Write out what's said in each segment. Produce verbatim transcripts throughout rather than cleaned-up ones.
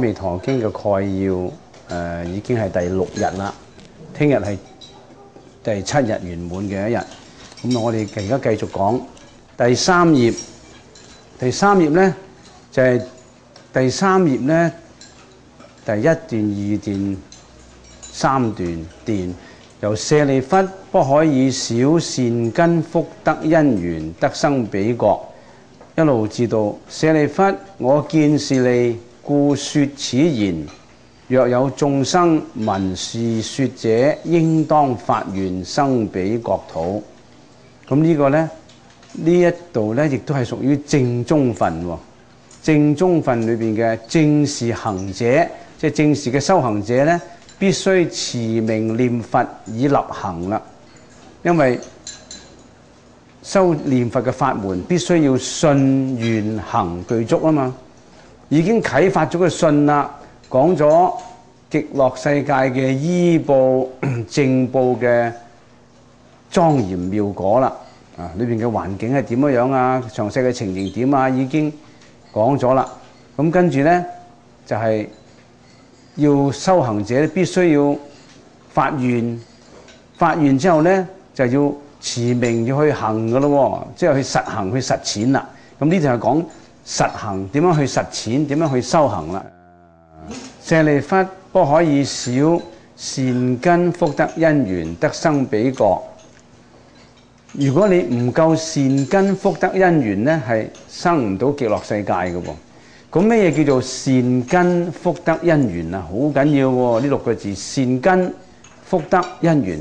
彌陀經》嘅概要誒、呃、已經係第六日啦，聽日係第七日圓滿嘅一日。咁我哋而家繼續講第三頁。第三頁咧就係、是、第三頁咧第一段、二段、三段段，由舍利弗，不可以少善根福德因緣得生彼國，一路至到舍利弗，我見是利，故說此言。若有眾生聞是說者，應當發願生彼國土。咁呢個呢，呢一度呢，亦都係屬於正宗分喎。正宗分裏邊嘅正士行者，即係正士嘅修行者呢，必須持名念佛以立行啦。因為修念佛嘅法門必須要信願行具足啊嘛，已經啟發咗個信啦。講咗極樂世界嘅依報正報嘅莊嚴妙果啦，啊，裏邊嘅環境係點樣樣啊，詳細嘅情形點啊，已經講咗啦。咁跟住呢，就係、是、要修行者必須要發願，發願之後呢，就要持名要去行噶咯，即係去實行去實踐啦。咁呢就係講實行點樣去實踐，點樣去修行啦。舍利弗，不可以少善根福德因緣得生彼國。如果你唔夠善根福德因緣呢，係生唔到極樂世界嘅喎。咁咩嘢叫做善根福德因緣啊？好緊要喎！呢六個字，善根福德因緣。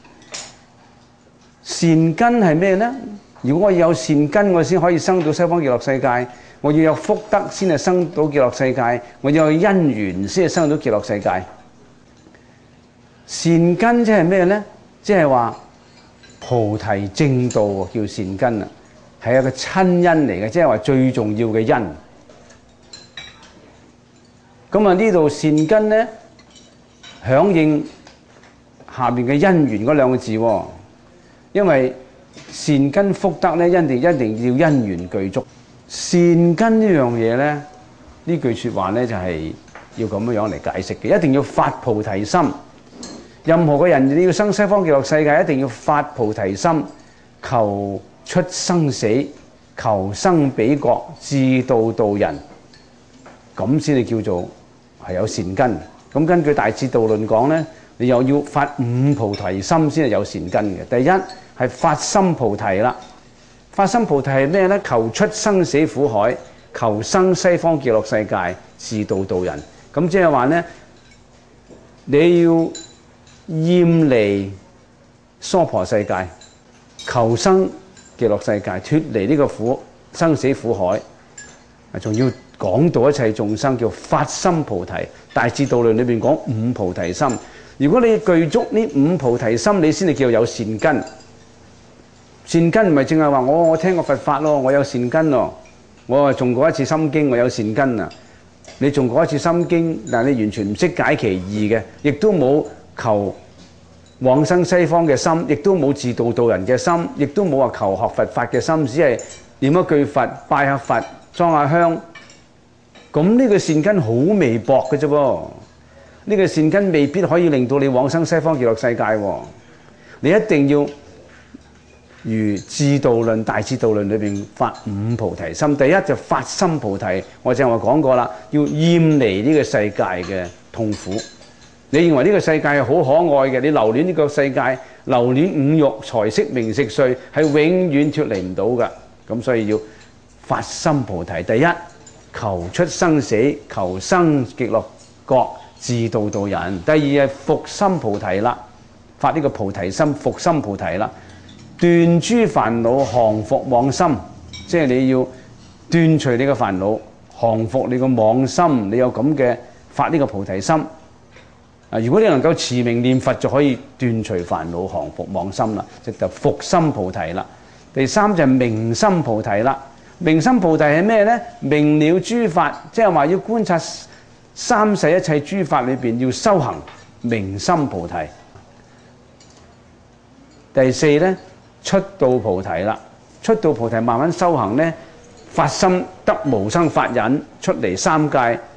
善根係咩呢？如果我有善根，我先可以生到西方極樂世界。我要有福德先係生到極樂世界，我要有因緣先係生到極樂世界。善根即係咩呢？即係話菩提正道叫善根啊，係一個親因嚟嘅，即係話最重要嘅因。咁啊呢度善根呢，響應下面嘅因緣嗰兩個字喎，因為善根福德呢，一定一定要因緣具足。善根呢樣嘢呢，呢句説話呢，就係要咁樣樣嚟解釋嘅，一定要發菩提心。任何個人你要生西方極樂世界，一定要發菩提心，求出生死，求生彼國，自度度人，咁先至叫做係有善根。咁根據《大智度論》講呢，你又要發五菩提心先係有善根嘅。第一係發心菩提啦。發心菩提係咩呢？求出生死苦海，求生西方極樂世界，自度度人。咁即係話呢，你要厭離娑婆世界，求生極樂世界，脫離呢個苦生死苦海，仲要講到一切眾生，叫發心菩提。大智度論裏邊講五菩提心。如果你具足呢五菩提心，你先至叫有善根。善根唔係淨係話我我聽過佛法咯，我有善根咯，我係誦過一次心經，我有善根啊。你誦過一次心經，但係你完全唔識解其意嘅，亦都冇求往生西方嘅心，亦都冇自度度人嘅心，亦都冇話求學佛法嘅心，只係念一句佛，拜下佛，裝下香。咁呢個善根好微薄嘅啫噃，呢個善根未必可以令到你往生西方極樂世界喎。你一定要如《智度論》《大智度論》裏邊發五菩提心。第一就發心菩提，我正話講過啦，要厭離呢個世界嘅痛苦。你認為呢個世界係好可愛嘅，你留戀呢個世界，留戀五欲財色名食睡，係永遠脫離唔到㗎。咁所以要發心菩提。第一求出生死，求生極樂國，自度度人。第二係伏心菩提啦，發呢個菩提心，伏心菩提啦。斷諸煩惱，降伏妄心，即係你要斷除你嘅煩惱，降伏你個妄心。你有咁嘅發呢個菩提心啊！如果你能夠持名念佛，就可以斷除煩惱，降伏妄心啦，即就伏心菩提啦。第三就係明心菩提啦。明心菩提係咩呢？明了諸法，即係話要觀察三世一切諸法裏邊要修行明心菩提。第四呢，出道菩提啦，出道菩提慢慢修行呢，發心得無生法忍，出離三界，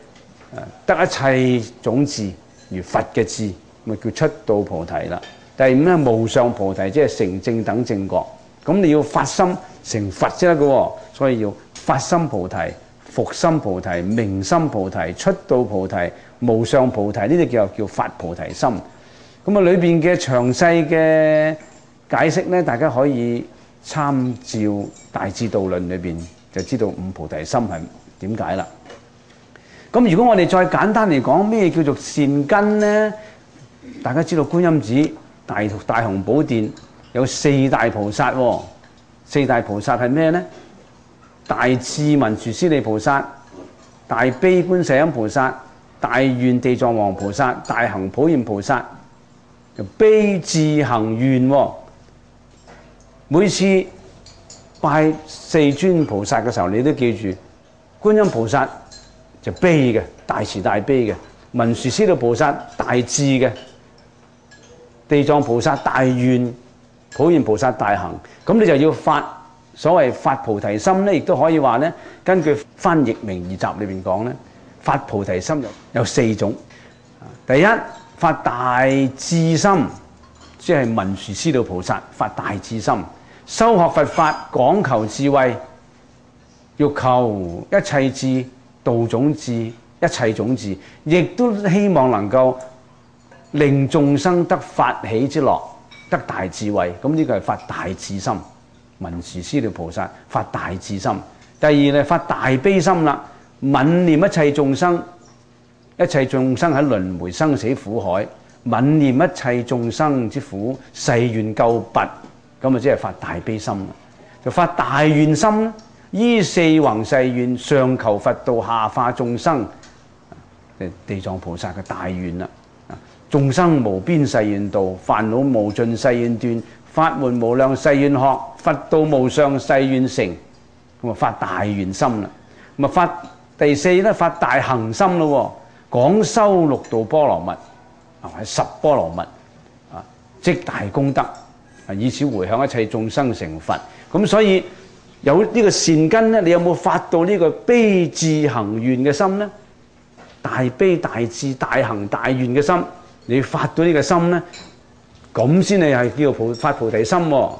得一切種智，如佛嘅智，咪叫出道菩提啦。第五咧，無上菩提，即係成正等正覺。咁你要發心成佛先得嘅喎，所以要發心菩提、復心菩提、明心菩提、出道菩提、無上菩提，呢啲叫叫發菩提心。咁啊，裏邊嘅詳細嘅解釋咧，大家可以參照《大智度論》裏邊，就知道五菩提心係點解啦。咁如果我哋再簡單嚟講，咩叫做善根呢？大家知道觀音寺大大雄寶殿有四大菩薩喎，四大菩薩係咩呢？大智文殊師利菩薩、大悲觀世音菩薩、大願地藏王菩薩、大行普賢菩薩。悲智行願喎，每次拜四尊菩薩嘅時候，你都記住，觀音菩薩就悲嘅，大慈大悲嘅；文殊師利菩薩大智嘅；地藏菩薩大願，普賢菩薩大行。咁你就要發所謂發菩提心咧，亦都可以話咧，根據翻譯明義集裏邊講咧，發菩提心有有四種。第一，發大智心，即係文殊師利菩薩發大智心，修學佛法講求智慧，欲求一切智、道種智、一切種智，亦都希望能夠令眾生得法喜之樂，得大智慧。咁呢個係發大智心，文殊師利菩薩發大智心。第二咧，發大悲心啦，憫念一切眾生。一切眾生喺輪迴生死苦海，憫念一切眾生之苦，誓願救拔，咁啊即係發大悲心。就發大願心，依四弘誓願，上求佛道，下化眾生。地藏菩薩嘅大願啦，眾生無邊誓願度，煩惱無盡誓願斷，法門無量誓願學，佛道無上誓願成。咁啊發大願心啦。咁啊發第四咧，發大行心咯。廣修六度波羅蜜，啊係十波羅蜜，啊積大功德，啊以此回向一切眾生成佛。咁所以有呢個善根咧，你有冇發到呢個悲智行願嘅心咧？大悲大智大行大願嘅心，你要發到呢個心咧，咁先係係叫做發菩提心喎。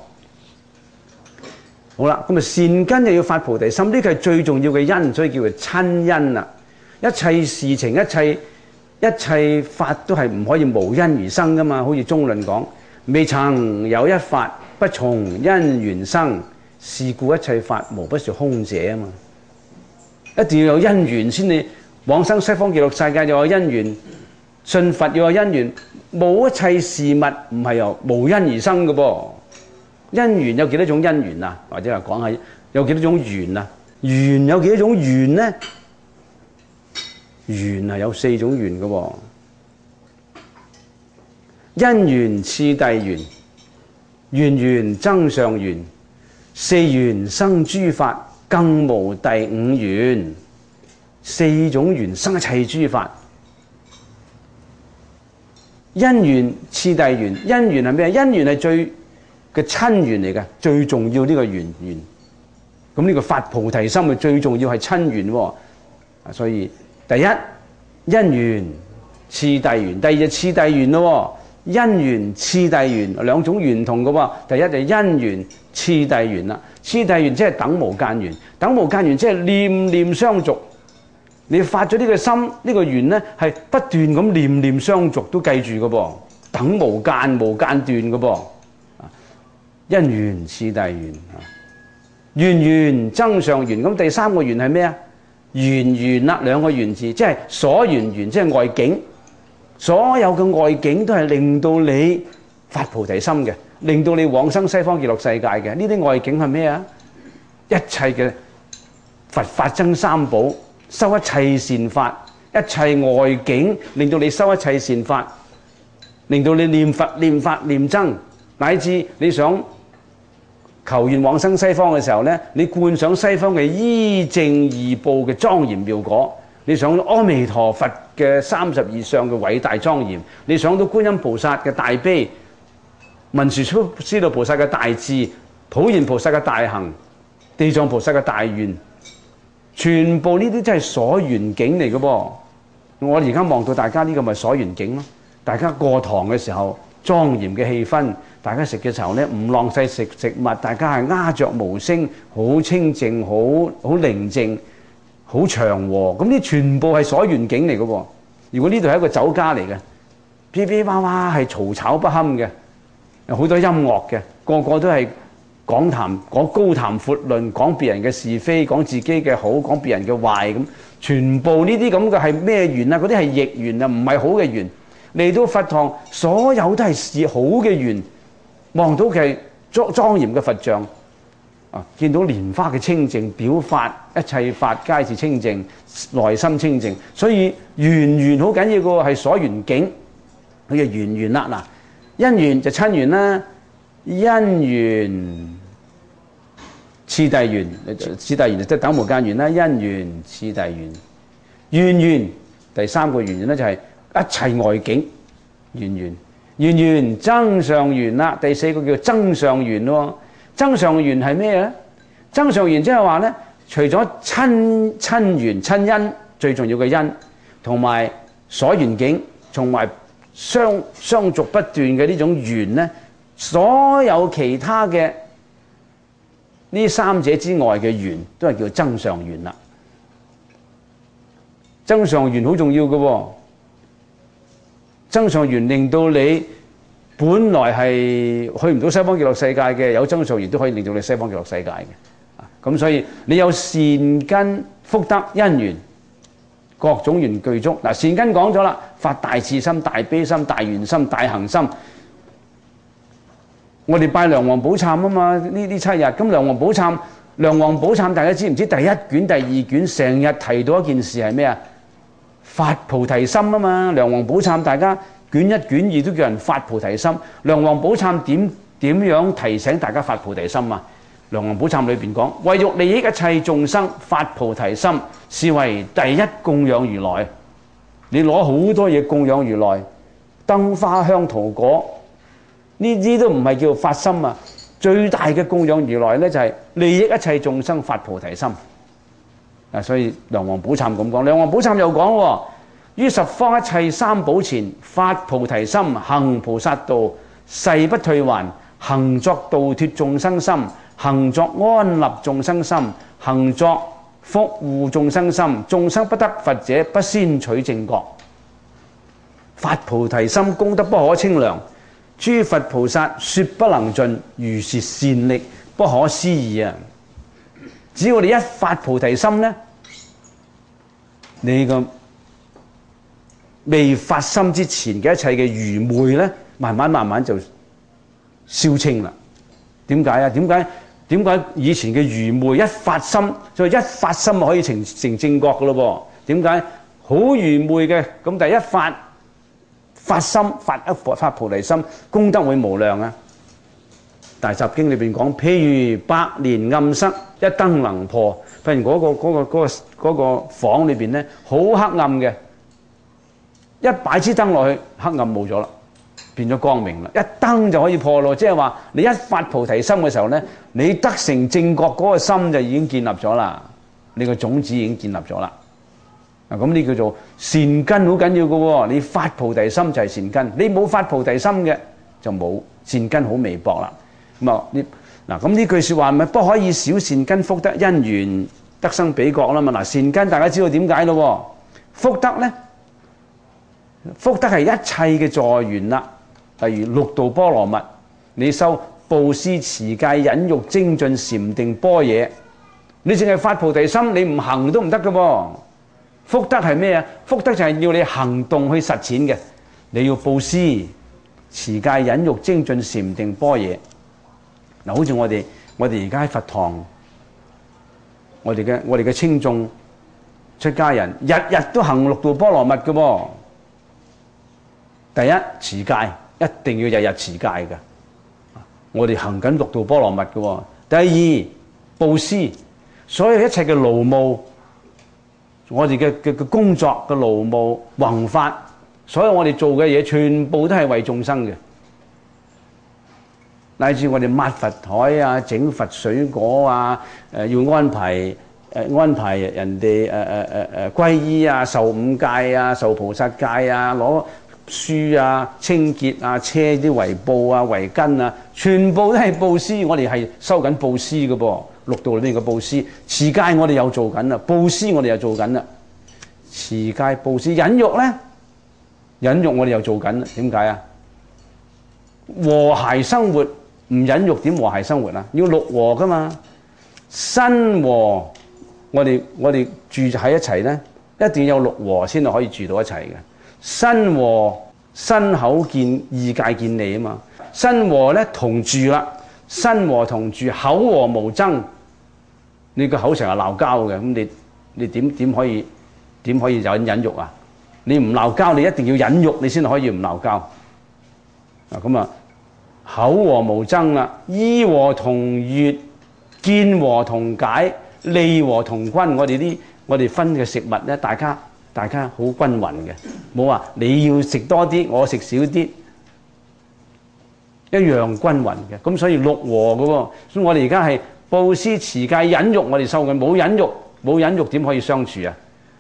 好啦，咁啊善根就要發菩提心，呢個係最重要嘅因，所以叫做親因啦。一切事情、一切一切法都係唔可以無因而生噶嘛。好似中論講，未曾有一法不從因緣生，是故一切法無不是空者啊嘛。一定要有因緣先，你往生西方極樂世界又有因緣，信佛要有因緣，冇一切事物唔係由無因而生嘅噃。因緣有幾多種因緣啊？或者話講下有幾多種緣啊？緣有幾多種緣呢？緣係有四種緣嘅喎，因緣次第緣、緣緣增上緣、四緣生諸法，更無第五緣。四種緣生一切諸法。因緣次第緣，因緣係咩？因緣係最嘅親緣嚟嘅，最重要呢個緣緣。咁呢個發菩提心嘅最重要係親緣喎。所以第一因緣次第緣，第二就次第緣咯。因緣次第緣兩種緣同嘅喎。第一就因緣次第緣啦，次第緣即係等無間緣，等無間緣即係念念相續。你發咗呢個心，呢、這個緣咧係不斷咁念念相續，都記住嘅噃，等無間無間斷嘅噃。因緣次第緣，緣緣增上緣。咁第三個緣係咩啊？緣緣啦，兩個緣字，即係所緣緣，即係外境。所有嘅外境都係令到你發菩提心嘅，令到你往生西方極樂世界嘅。呢啲外境係咩啊？一切嘅佛法僧三寶，修一切善法，一切外境令到你修一切善法，令到你念佛念法念僧，乃至你想求願往生西方嘅時候咧，你觀想西方嘅依正異報嘅莊嚴妙果，你想到阿彌陀佛嘅三十二相嘅偉大莊嚴，你想到觀音菩薩嘅大悲、文殊師利菩薩嘅大智、普賢菩薩嘅大行、地藏菩薩嘅大願，全部呢啲真係所緣境嚟嘅噃。 我而家望到大家呢個咪所緣境咯。大家過堂嘅時候，莊嚴嘅氣氛，大家食嘅時候咧唔浪費食食物，大家係鴉雀無聲，好清靜，好好寧靜，好祥和。咁呢全部係所緣境嚟嘅喎。如果呢度係一個酒家嚟嘅，噼噼啪啪係嘈吵不堪嘅，有好多音樂嘅，個個都係講談講高談闊論，講別人嘅是非，講自己嘅好，講別人嘅壞咁。全部呢啲咁嘅係咩緣啊？嗰啲係逆緣啊，唔係好嘅緣。嚟到佛堂，所有都係是好嘅緣。望到嘅莊莊嚴嘅佛像啊，見到蓮花嘅清淨，表法一切法皆是清淨，內心清淨。所以緣緣好緊要嘅喎，係所緣境。佢嘅緣緣啦，嗱，因緣就親緣啦，因緣次第緣，次第緣就即係等無間緣啦。因緣次第緣，緣緣第三個緣緣咧就係一切外境緣緣。緣緣增上緣啦，第四個叫增上緣喎。增上緣係咩咧？增上緣即係話咧，除咗親親緣親因最重要嘅因，同埋所緣境，同埋相相續不斷嘅呢種緣咧，所有其他嘅呢三者之外嘅緣都係叫增上緣啦。增上緣好重要嘅喎。增上緣令到你本來係去唔到西方極樂世界嘅，有增上緣都可以令到你西方極樂世界嘅。咁所以你有善根福德因緣各種緣具足。嗱，善根講咗啦，發大慈心、大悲心、大願心、大行心。我哋拜梁皇寶懺啊嘛，呢呢七日咁梁皇寶懺，梁皇寶懺大家知唔知？第一卷、第二卷成日提到一件事係咩啊？發菩提心啊嘛。梁皇寶懺大家卷一卷二都叫人發菩提心。梁皇寶懺點點樣提醒大家發菩提心啊？梁皇寶懺裏邊講，為欲利益一切眾生，發菩提心，是為第一供養如來。你攞好多嘢供養如來，燈花香桃果，呢啲都唔係叫發心啊！最大嘅供養如來咧，就係利益一切眾生，發菩提心。啊，所以梁皇寶懺咁講，梁皇寶懺又講喎，於十方一切三寶前，發菩提心，行菩薩道，誓不退還，行作度脫眾生心，行作安立眾生心，行作福護眾生心，眾生不得佛者，不先取正覺。發菩提心功德不可稱量，諸佛菩薩說不能盡，如是善力不可思議啊！只要你一發菩提心咧，你個未發心之前嘅一切嘅愚昧咧，慢慢慢慢就消清啦。點解啊？點解？點解以前嘅愚昧一發心，就一發心就可以成成正覺嘅咯噃？點解？好愚昧嘅，咁第一發發心發一發菩提心，功德會無量啊！大集經裏邊講，譬如百年暗室，一燈能破。譬如嗰個嗰個嗰個嗰個房裏邊咧，好黑暗嘅，一擺支燈落去，黑暗冇咗啦，變咗光明啦，一燈就可以破咯。即係話你一發菩提心嘅時候咧，你得成正覺嗰個心就已經建立咗啦，你個種子已經建立咗啦。啊，咁呢叫做善根，好緊要嘅喎。你發菩提心就係善根，你冇發菩提心嘅就冇善根，好微薄啦。咁啊，呢嗱咁呢句説話咪不可以少善根福德因緣得生彼國啦嘛。嗱，善根大家知道點解咯？福德咧，福德係一切嘅助緣啦。例如六度波羅蜜，你修布施、持戒、忍辱、精進、禪定、般若，你淨係發菩提心，你唔行都唔得嘅噃。福德係咩啊？福德就係要你行動去實踐嘅。你要布施、持戒、忍辱、精進、禪定、般若。嗱，好似我哋我哋而家喺佛堂，我哋嘅我哋嘅清眾出家人，日日都行六度波羅蜜嘅噃。第一，持戒一定要日日持戒嘅，我哋行緊六度波羅蜜嘅。第二，布施，所有一切嘅勞務，我哋嘅嘅嘅工作嘅勞務弘法，所有我哋做嘅嘢，全部都係為眾生嘅。乃至我哋抹佛台啊、整佛水果啊，誒、呃、要安排誒安排人哋誒誒誒誒皈依啊、受五戒啊、受菩薩戒啊、攞書啊、清潔啊、車啲圍布啊、圍巾啊，全部都係布施。我哋係收緊布施嘅噃，六道裏面嘅布施。持戒我哋有做緊啦，布施我哋又做緊啦。持戒布施，忍辱咧，忍辱我哋又做緊啦。點解啊？和諧生活唔忍辱點和諧生活啊？要六和噶嘛。身和我哋我哋住喺一齊咧，一定要有六和先可以住到一齊嘅。身和身口見意界見利啊嘛。身和咧同住啦，身和同住，口和無爭。你個口成日鬧交嘅，咁你你點點可以點可以有忍辱啊？你唔鬧交，你一定要忍辱，你先可以唔鬧交。啊咁啊，口和無爭啦，意和同悅，見和同解，利和同均。我哋啲我哋分嘅食物咧，大家大家好均勻嘅，冇話你要食多啲，我食少啲，一樣均勻嘅。咁所以六和嘅喎，所以我哋而家係布施、持戒、忍辱，我哋收緊。冇忍辱，冇忍辱點可以相處啊？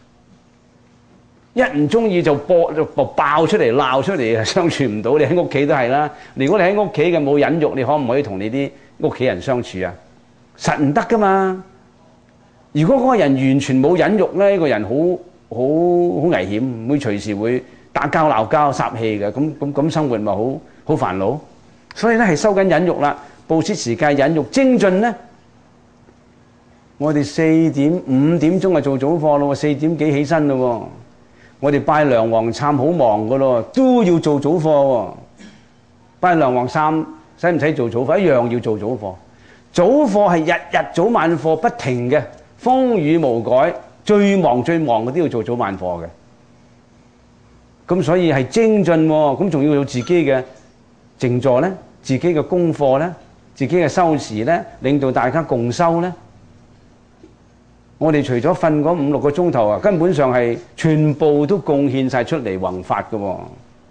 一唔中意就播就爆出嚟鬧出嚟，相處唔到。你喺屋企都係啦。如果你喺屋企嘅冇忍辱，你可唔可以同你啲屋企人相處啊？實唔得噶嘛！如果嗰個人完全冇忍辱咧，呢個人好好好危險，會隨時會打交鬧交、殺氣嘅。咁咁咁生活咪好好煩惱。所以咧係收緊忍辱啦，布施、持戒、忍辱精進咧。我哋四點五點鐘就做早課咯，四點幾起身咯。我哋拜梁皇懺好忙噶咯，都要做早課喎。拜梁皇懺使唔使做早課？一樣要做早課。早課係日日早晚課不停嘅，風雨無改，最忙最忙嘅都要做早晚課嘅。咁所以係精進喎，咁仲要有自己嘅靜坐咧，自己嘅功課咧，自己嘅修持咧，令到大家共修咧。我哋除咗瞓嗰五六個鐘頭啊，根本上係全部都貢獻晒出嚟弘法嘅喎。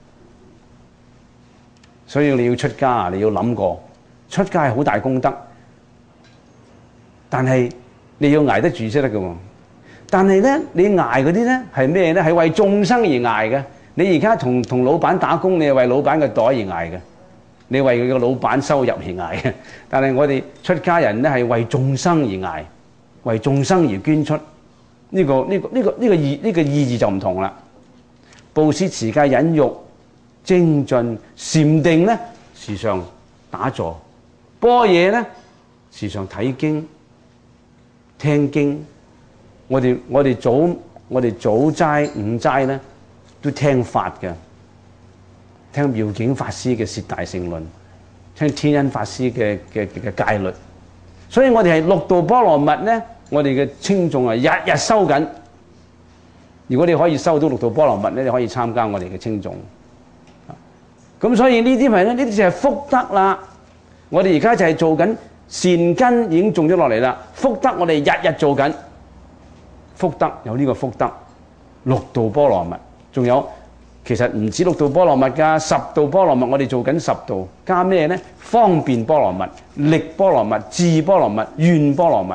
所以你要出家，你要諗過，出家係好大功德，但係你要捱得住先得嘅喎。但係咧，你捱嗰啲咧係咩咧？係為眾生而捱嘅。你而家同同老闆打工，你係為老闆嘅袋而捱嘅，你為佢個老闆收入而捱嘅。但係我哋出家人咧係為眾生而捱。為眾生而捐出，呢個呢個呢個呢個意呢個意義就唔同啦。布施、持戒、忍辱、精進、禪定咧，時常打坐；般若咧，時常睇經、聽經。我哋我哋早我哋早齋午齋咧，都聽法嘅，聽妙境法師嘅攝大乘論，聽天恩法師嘅嘅嘅戒律。所以我哋係六度波羅蜜咧，我哋嘅稱頌啊，日日收緊。如果你可以收到六度波羅蜜咧，你可以參加我哋嘅稱頌。咁所以呢啲咪咧，呢啲就係福德啦。我哋而家就係做緊善根，已經種咗落嚟啦。福德我哋日日做緊，福德有呢個福德，六度波羅蜜，仲有其實唔止六度波羅蜜㗎，十度波羅蜜我哋做緊十度，加咩咧？方便波羅蜜、力波羅蜜、智波羅蜜、願波羅蜜，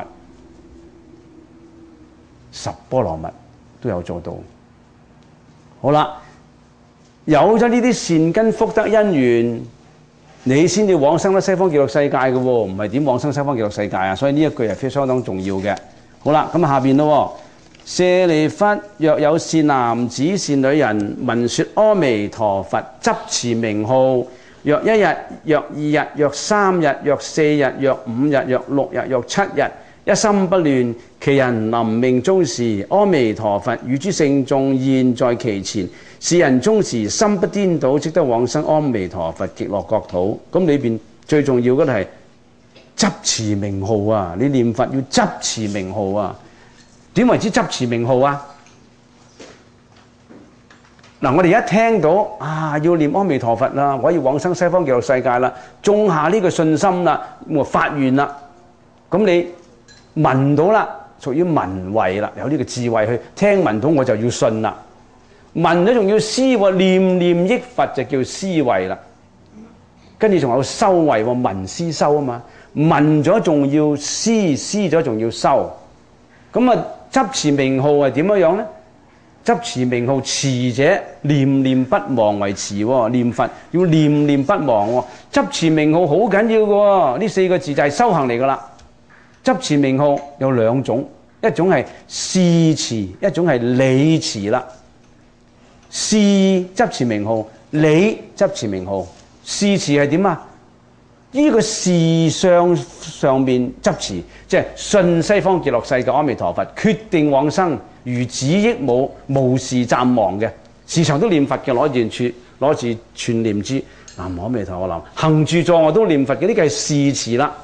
十波羅蜜都有做到。好啦，有咗呢啲善根福德因緣，你先至往生得西方極樂世界嘅喎，唔係點往生西方極樂世界啊？所以呢一句係非常相當重要嘅。好啦，咁下邊咯。舍利弗，若有善男子善女人聞說阿彌陀佛，執持名號，若一日，若二日，若三日，若四日，若五日，若六日，若七日，一心不亂，其人臨命終時，阿彌陀佛與諸聖眾現在其前，是人終時心不顛倒，即得往生阿彌陀佛極樂國土。咁裏邊最重要嘅係執持名號啊！你念佛要執持名號啊！點為之執持名號啊？嗱，我哋一聽到啊，要念阿彌陀佛啦，可以往生西方極樂世界啦，種下呢個信心啦，咁啊發願啦，咁你聞到啦，屬於聞慧啦，有呢個智慧去聽聞到我就要信啦，聞咗仲要思喎，念念憶佛就叫思慧啦，跟住仲有修慧喎，聞思修啊嘛，聞咗仲要思，思咗仲要修。 咁啊，執持名號係點樣樣咧？執持名號，持者念念不忘為持喎，念佛要念念不忘喎。執持名號好緊要嘅喎，呢四個字就係修行嚟噶啦。執持名號有兩種，一種係事持，一種係理持啦。事執持名號，理執持名號。事持係點啊？呢個事相上面執持，即係信西方極樂世界阿彌陀佛，決定往生，如子憶母，無時暫忘嘅，時常都念佛嘅，攞住處，攞住串念珠，南無阿彌陀佛，南行住坐臥都念佛嘅，呢個係事持啦。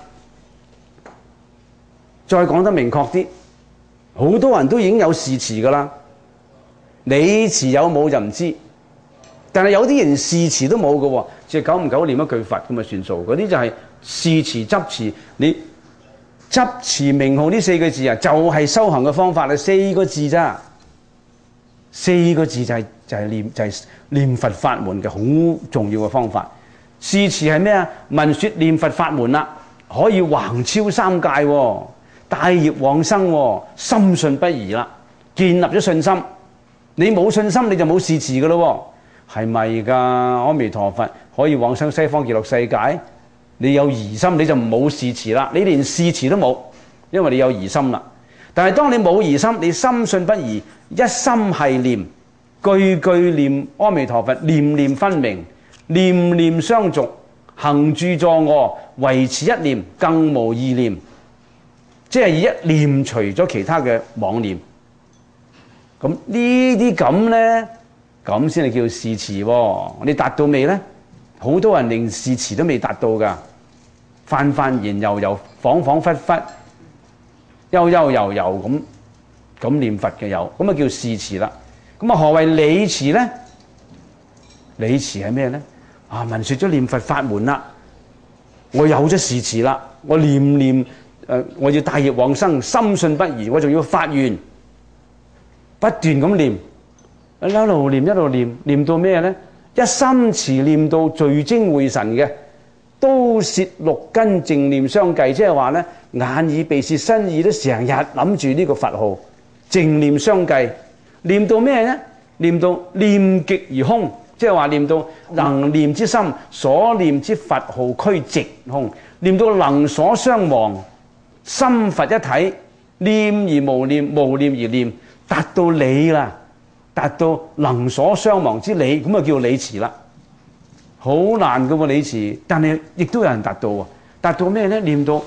再講得明確啲，好多人都已經有事持噶啦，理持有冇就唔知。但係有啲人事持都冇嘅喎，即係久唔久念一句佛咁啊算數。嗰啲就係事持執持，你執持名號呢四個字啊，就係修行嘅方法啦，四個字咋？四個字就係就係念就係念佛法門嘅好重要嘅方法。事持係咩啊？聞說念佛法門啦，可以橫超三界喎，帶業往生喎，深信不疑啦，建立咗信心。你冇信心你就冇事持嘅咯。係咪㗎？阿彌陀佛可以往生西方極樂世界？你有疑心你就冇事持啦，你連事持都冇，因為你有疑心啦。但係當你冇疑心，你深信不疑，一心係念，句句念阿彌陀佛，念念分明，念念相續，行住坐臥，唯持一念，更無二念，即係以一念除咗其他嘅妄念。咁呢啲咁咧？咁先係叫事持喎，你達到未咧？好多人連事持都未達到㗎，泛泛然悠悠，恍恍惚惚，悠悠悠悠咁咁念佛嘅有，咁啊叫事持啦。咁啊何謂理持咧？理持係咩咧？啊，聞說咗念佛法門啦，我有咗事持啦，我念念誒、呃，我要帶業往生，深信不疑，我仲要發願，不斷咁念。一路念一路念，念到咩咧？一心持念到聚精會神嘅，都攝六根淨念相繼，即係話咧，眼耳鼻舌身意都成日諗住呢個佛號，淨念相繼。念到咩咧？念到念極而空，即係話念到能念之心，所念之佛號俱寂空，念到能所相忘，心佛一體，念而無念，無念而念，達到理啦。達到能所相忘之理，咁啊叫理持啦。好難嘅喎理持，但係亦都有人達到喎。達到咩咧？念到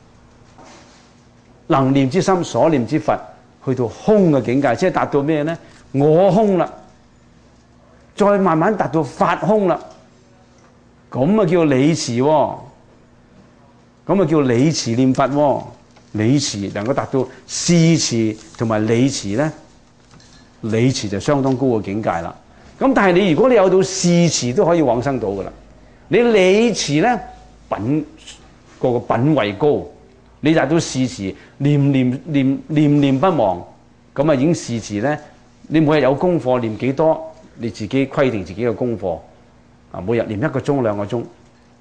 能念之心，所念之佛，去到空嘅境界，即係達到咩咧？我空啦，再慢慢達到法空啦，咁啊叫理持喎。咁啊叫理持念佛喎。理持能夠達到事持同埋理持咧。理持就相當高嘅境界啦。咁但係你如果你有到事持都可以往生到噶啦。你理持咧品個個品位高，你達到事持念念念念念不忘，咁啊已經事持咧。你每日有功課念幾多，你自己規定自己嘅功課啊，每日念一個鐘兩個鐘。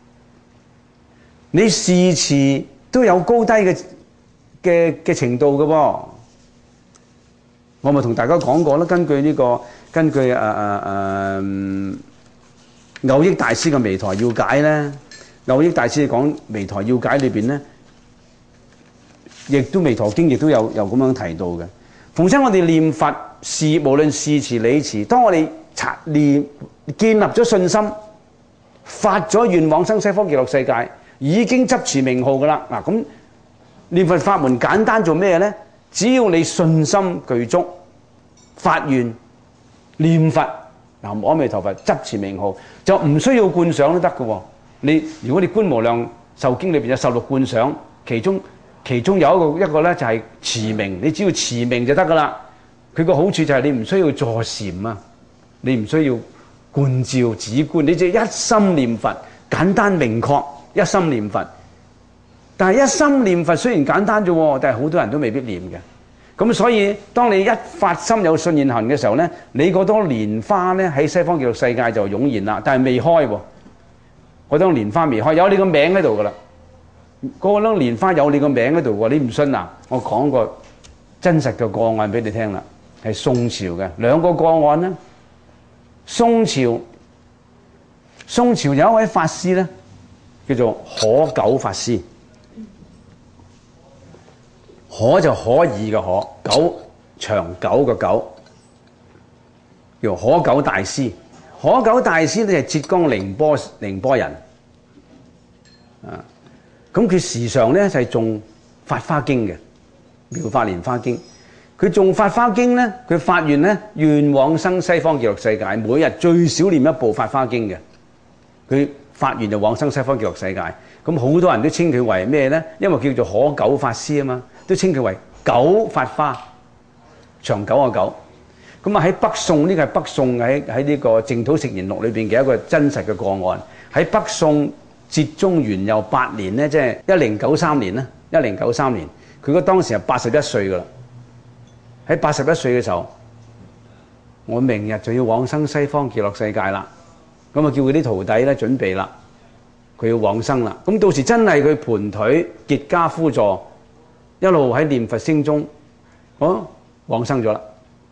你事持都有高低嘅嘅嘅程度嘅喎。我咪同大家講過啦，根據呢、這個根據誒誒誒蕅益大師嘅《彌陀要解》咧，蕅益大師講《彌陀要解》裏邊咧，亦都《彌陀經》亦都有有咁樣提到嘅。逢親我哋念佛事，無論事持理持，當我哋察念建立咗信心，發咗願往生西方極樂世界，已經執持名號噶啦。嗱咁念佛法門簡單做咩咧？只要你信心具足，發願念佛，南無阿彌陀佛，執持名號，就唔需要觀想都得嘅喎。你如果你觀無量壽經裏邊有十六觀想，其中其中有一個一個咧就係持名，你只要持名就得噶啦。佢個好處就係你唔需要坐禪啊，你唔需要觀照止觀，你只一心念佛，簡單明確，一心念佛。但係一心念佛雖然簡單啫，但係好多人都未必念嘅。咁所以當你一發心有信現行嘅時候咧，你嗰朵蓮花咧喺西方極樂世界就湧現啦，但係未開喎。嗰朵蓮花未開，有你個名喺度噶啦。嗰朵蓮花有你個名喺度喎，你唔信啊？我講過真實嘅個案俾你聽啦，係宋朝嘅兩個個案啦。宋朝宋朝有一位法師咧，叫做可久法師。可就可以嘅可，久長久嘅久，叫可久大師。可久大師咧係浙江寧波寧波人，啊，咁佢時常咧就係誦法華經嘅，妙法蓮華經。佢誦法華經咧，佢發願咧願往生西方極樂世界，每日最少念一部法華經嘅。佢發願就往生西方極樂世界。咁好多人都稱佢為咩咧？因為叫做可久法師啊嘛，都稱佢為久法華，長久嘅久。咁啊喺北宋，呢個係北宋喺喺呢個《淨土食言錄》裏邊嘅一個真實嘅個案。喺北宋哲宗元佑八年咧，即係一零九三年啦，一零九三年，佢嗰當時係八十一歲噶啦。喺八十一歲嘅時候，我明日就要往生西方極樂世界啦。咁啊叫佢啲徒弟咧準備啦，佢要往生啦。咁到時真係佢盤腿結跏趺坐，一路喺念佛聲中，哦往生咗啦。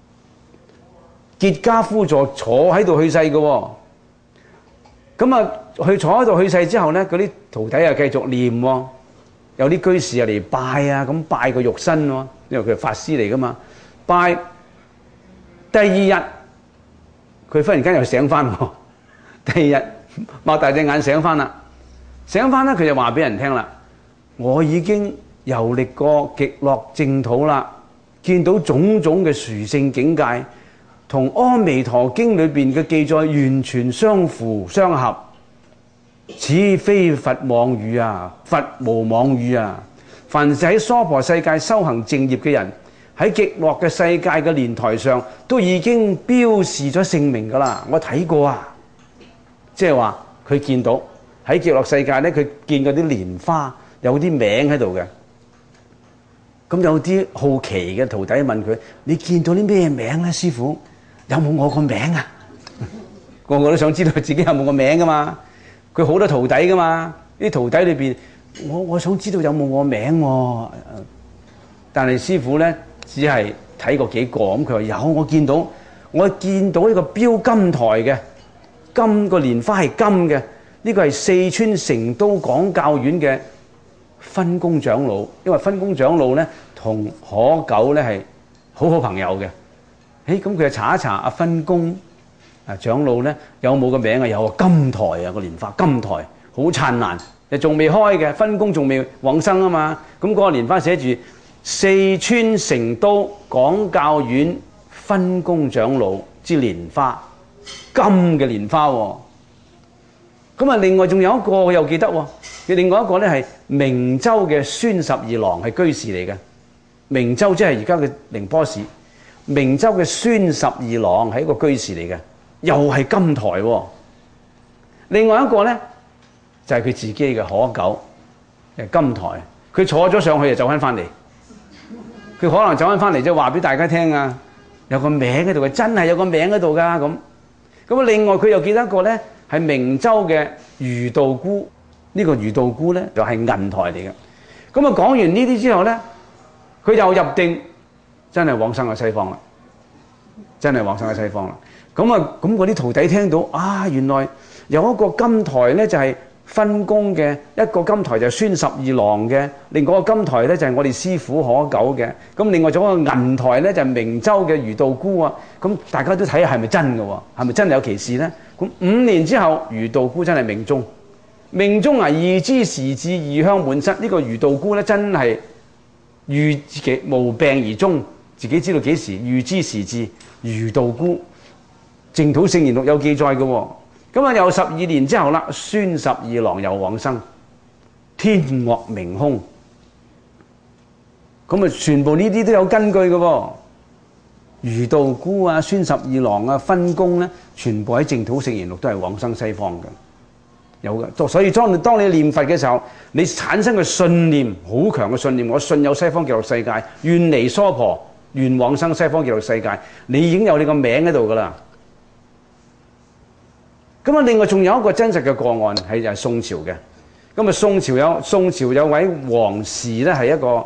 結跏趺坐坐喺度去世嘅喎，咁啊佢坐喺度去世之後咧，嗰啲徒弟啊繼續念喎，有啲居士啊嚟拜啊，咁拜個肉身喎，因為佢係法師嚟噶嘛，拜。第二日佢忽然間又醒翻喎，第二日擘大隻眼醒翻啦，醒翻咧佢就話俾人聽啦，我已經遊歷過極樂淨土啦，見到種種嘅殊勝境界。同《阿彌陀經》裏邊嘅記載完全相符相合，此非佛妄語啊！佛無妄語啊！凡是喺娑婆世界修行正業嘅人，喺極樂嘅世界嘅蓮台上都已經標示咗姓名㗎啦。我睇過啊，即係話佢見到喺極樂世界咧，佢見嗰啲蓮花有啲名喺度嘅。咁有啲好奇嘅徒弟問佢：你見到啲咩名咧，師父？有冇我個名啊？個個都想知道自己有冇個名噶嘛。佢好多徒弟噶嘛，啲徒弟裏邊，我我想知道有冇我名喎。但係師父咧，只係睇過幾個，咁佢話有，我見到，我見到呢個標金台嘅金個蓮花係金嘅，呢個係四川成都廣教院嘅分公長老，因為分公長老咧同可久咧係好好朋友嘅。誒咁佢就查一查阿分公啊長老咧有冇個名啊？有啊，金台啊個蓮花金台好燦爛，又仲未開嘅，分公仲未往生啊嘛。咁、那、嗰個蓮花寫住四川成都廣教院分公長老之蓮花，金嘅蓮花喎。咁啊，另外仲有一個我又記得喎，另外一個咧係明州嘅孫十二郎係居士嚟嘅，明州即係而家嘅寧波市。明州嘅孫十二郎係一個居士嚟嘅，又係金台喎。另外一個咧就係、是、佢自己嘅可久，係金台。佢坐咗上去就走翻翻嚟，佢可能走翻翻嚟即係話俾大家聽啊，有個名喺度嘅，真係有個名喺度㗎咁。咁啊，另外佢又記得一個咧係明州嘅余道姑，呢、這個余道姑咧就係銀台嚟嘅。咁啊講完呢啲之後咧，佢又入定。真係往生喺西方啦！真係往生喺西方啦！咁啊，咁嗰啲徒弟聽到啊，原來有一個金台咧，就係分公嘅；一個金台就係孫十二郎嘅；另外一個金台咧就係我哋師父可久嘅。咁另外仲有一個銀台咧，就係明州嘅余道姑啊。咁大家都睇下係咪真嘅喎？係咪真係有其事咧？咁五年之後，余道姑真係命終，命終啊！預知時至，異香滿室。呢、這個余道姑咧，真係預自己無病而終。自己知道幾時預知時至，余道姑淨土聖言錄有記載嘅喎。咁啊，又十二年之後啦，孫十二郎又往生，天岳明空。咁啊，全部呢啲都有根據嘅喎。余道姑啊、孫十二郎啊、分公咧，全部喺淨土聖言錄都係往生西方嘅，有嘅。所以當你當你念佛嘅時候，你產生嘅信念好強嘅信念，我信有西方極樂世界，願離娑婆。願往生西方極樂世界，你已經有你個名喺度噶啦。咁啊，另外仲有一個真實嘅個案係就係宋朝嘅。咁啊，宋朝有宋朝有位王氏咧，係一個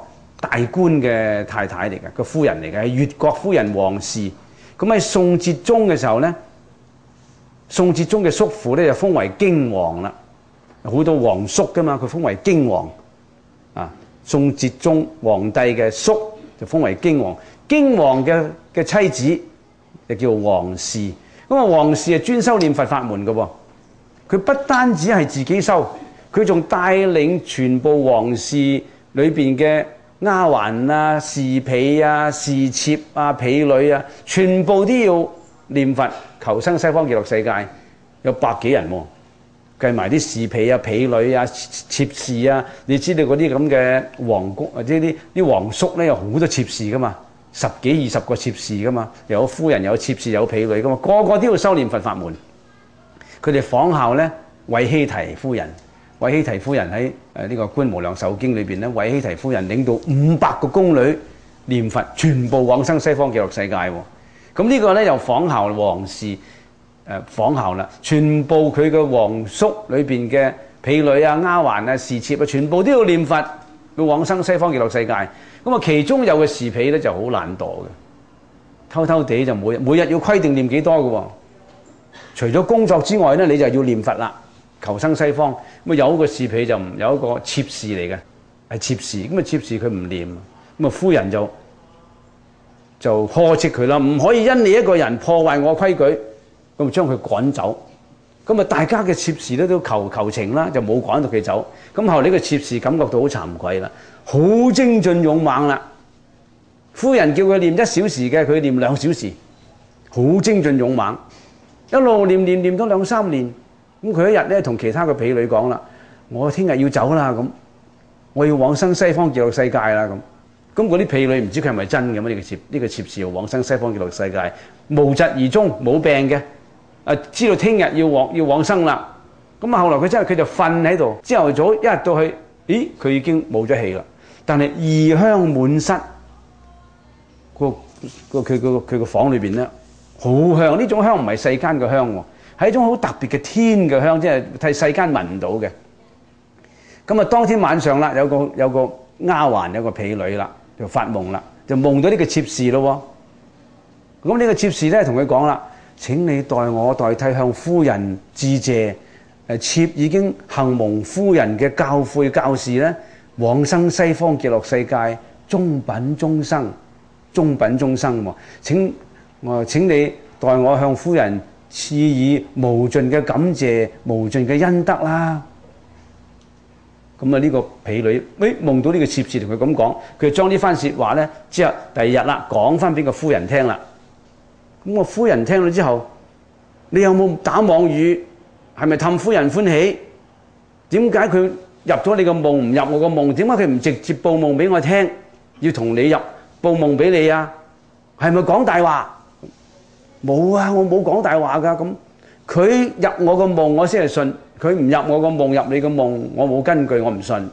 大官嘅太太嚟嘅，個夫人嚟嘅，係越國夫人王氏。咁喺宋哲宗嘅時候咧，宋哲宗嘅叔父咧就封為京王啦，好多皇叔噶嘛，佢封為京王啊。宋哲宗皇帝嘅叔就封為京王，京王嘅嘅妻子就叫王氏。咁啊，王氏係專修念佛法門嘅喎，佢不單止係自己修，佢仲帶領全部王氏裏邊嘅丫鬟啊、侍婢啊、侍妾啊、婢女啊，全部都要念佛求生西方極樂世界，有百幾人喎、啊，計埋啲侍婢啊、婢女啊、妾侍啊，你知道嗰啲咁嘅皇宮或者啲啲皇叔咧，有好多妾侍噶嘛，十幾二十個妾侍噶嘛，有夫人、有妾侍、有婢女噶嘛，個個都要修念佛法門。佢哋仿效咧韋希提夫人。韋希提夫人喺誒呢個《觀無量壽經》裏邊咧，韋希提夫人領導五百個宮女念佛，全部往生西方極樂世界喎。咁呢個咧又仿效王氏誒仿效啦，全部佢嘅皇叔裏邊嘅婢女啊、丫鬟啊、侍妾啊，全部都要念佛，要往生西方極樂世界。咁啊，其中有個侍婢咧就好懶惰嘅，偷偷地就每日每日要規定念幾多嘅喎。除咗工作之外咧，你就要念佛啦。求生西方，咁啊有一個侍婢就唔有一個妾侍嚟嘅，係妾侍，咁啊妾侍佢唔念，咁啊夫人就就呵斥佢啦，唔可以因你一個人破壞我規矩，咁啊將佢趕走，咁啊大家嘅妾侍咧都求求情啦，就冇趕到佢走，咁後呢個妾侍感覺到好慚愧啦，好精進勇猛啦，夫人叫佢念一小時嘅，佢念兩小時，好精進勇猛，一路念念念咗兩三年。咁佢一日咧同其他嘅婢女講啦，我聽日要走啦，咁我要往生西方極樂世界啦，咁咁嗰啲婢女唔知佢係咪真嘅嘛？呢個妾呢個妾侍要往生西方極樂世界，無疾而終，冇病嘅，啊知道聽日要往要往生啦。咁啊後來佢真係佢就瞓喺度，朝頭早一日到去，咦佢已經冇咗氣啦，但係異香滿室，個個佢個佢個房裏邊咧好香，呢種香唔係世間嘅香喎。係一種好特別嘅天嘅香，即係睇世間聞唔到嘅。咁啊，當天晚上啦，有個有個丫鬟，有個婢女啦，就發夢啦，就夢到呢個妾侍咯。咁呢個妾侍咧同佢講啦：請你代我代替向夫人致謝。誒，妾已經幸蒙夫人嘅教誨教示咧，往生西方極樂世界，中品終生，中品終生喎。請我請你代我向夫人賜以無盡嘅感謝、無盡嘅恩德啦。咁啊，呢個婢女，誒夢到呢個妾侍同佢咁講，佢就將呢番説話咧，之後第二日啦，講翻俾個夫人聽啦。咁個夫人聽到之後，你有冇打妄語？係咪氹夫人歡喜？點解佢入咗你個夢唔入我個夢？點解佢唔直接報夢俾我聽？要同你入報夢俾你啊？係咪講大話？冇啊！我冇講大話㗎。咁佢入我個夢，我先係信；佢唔入我個夢，入你個夢，我冇根據，我唔信。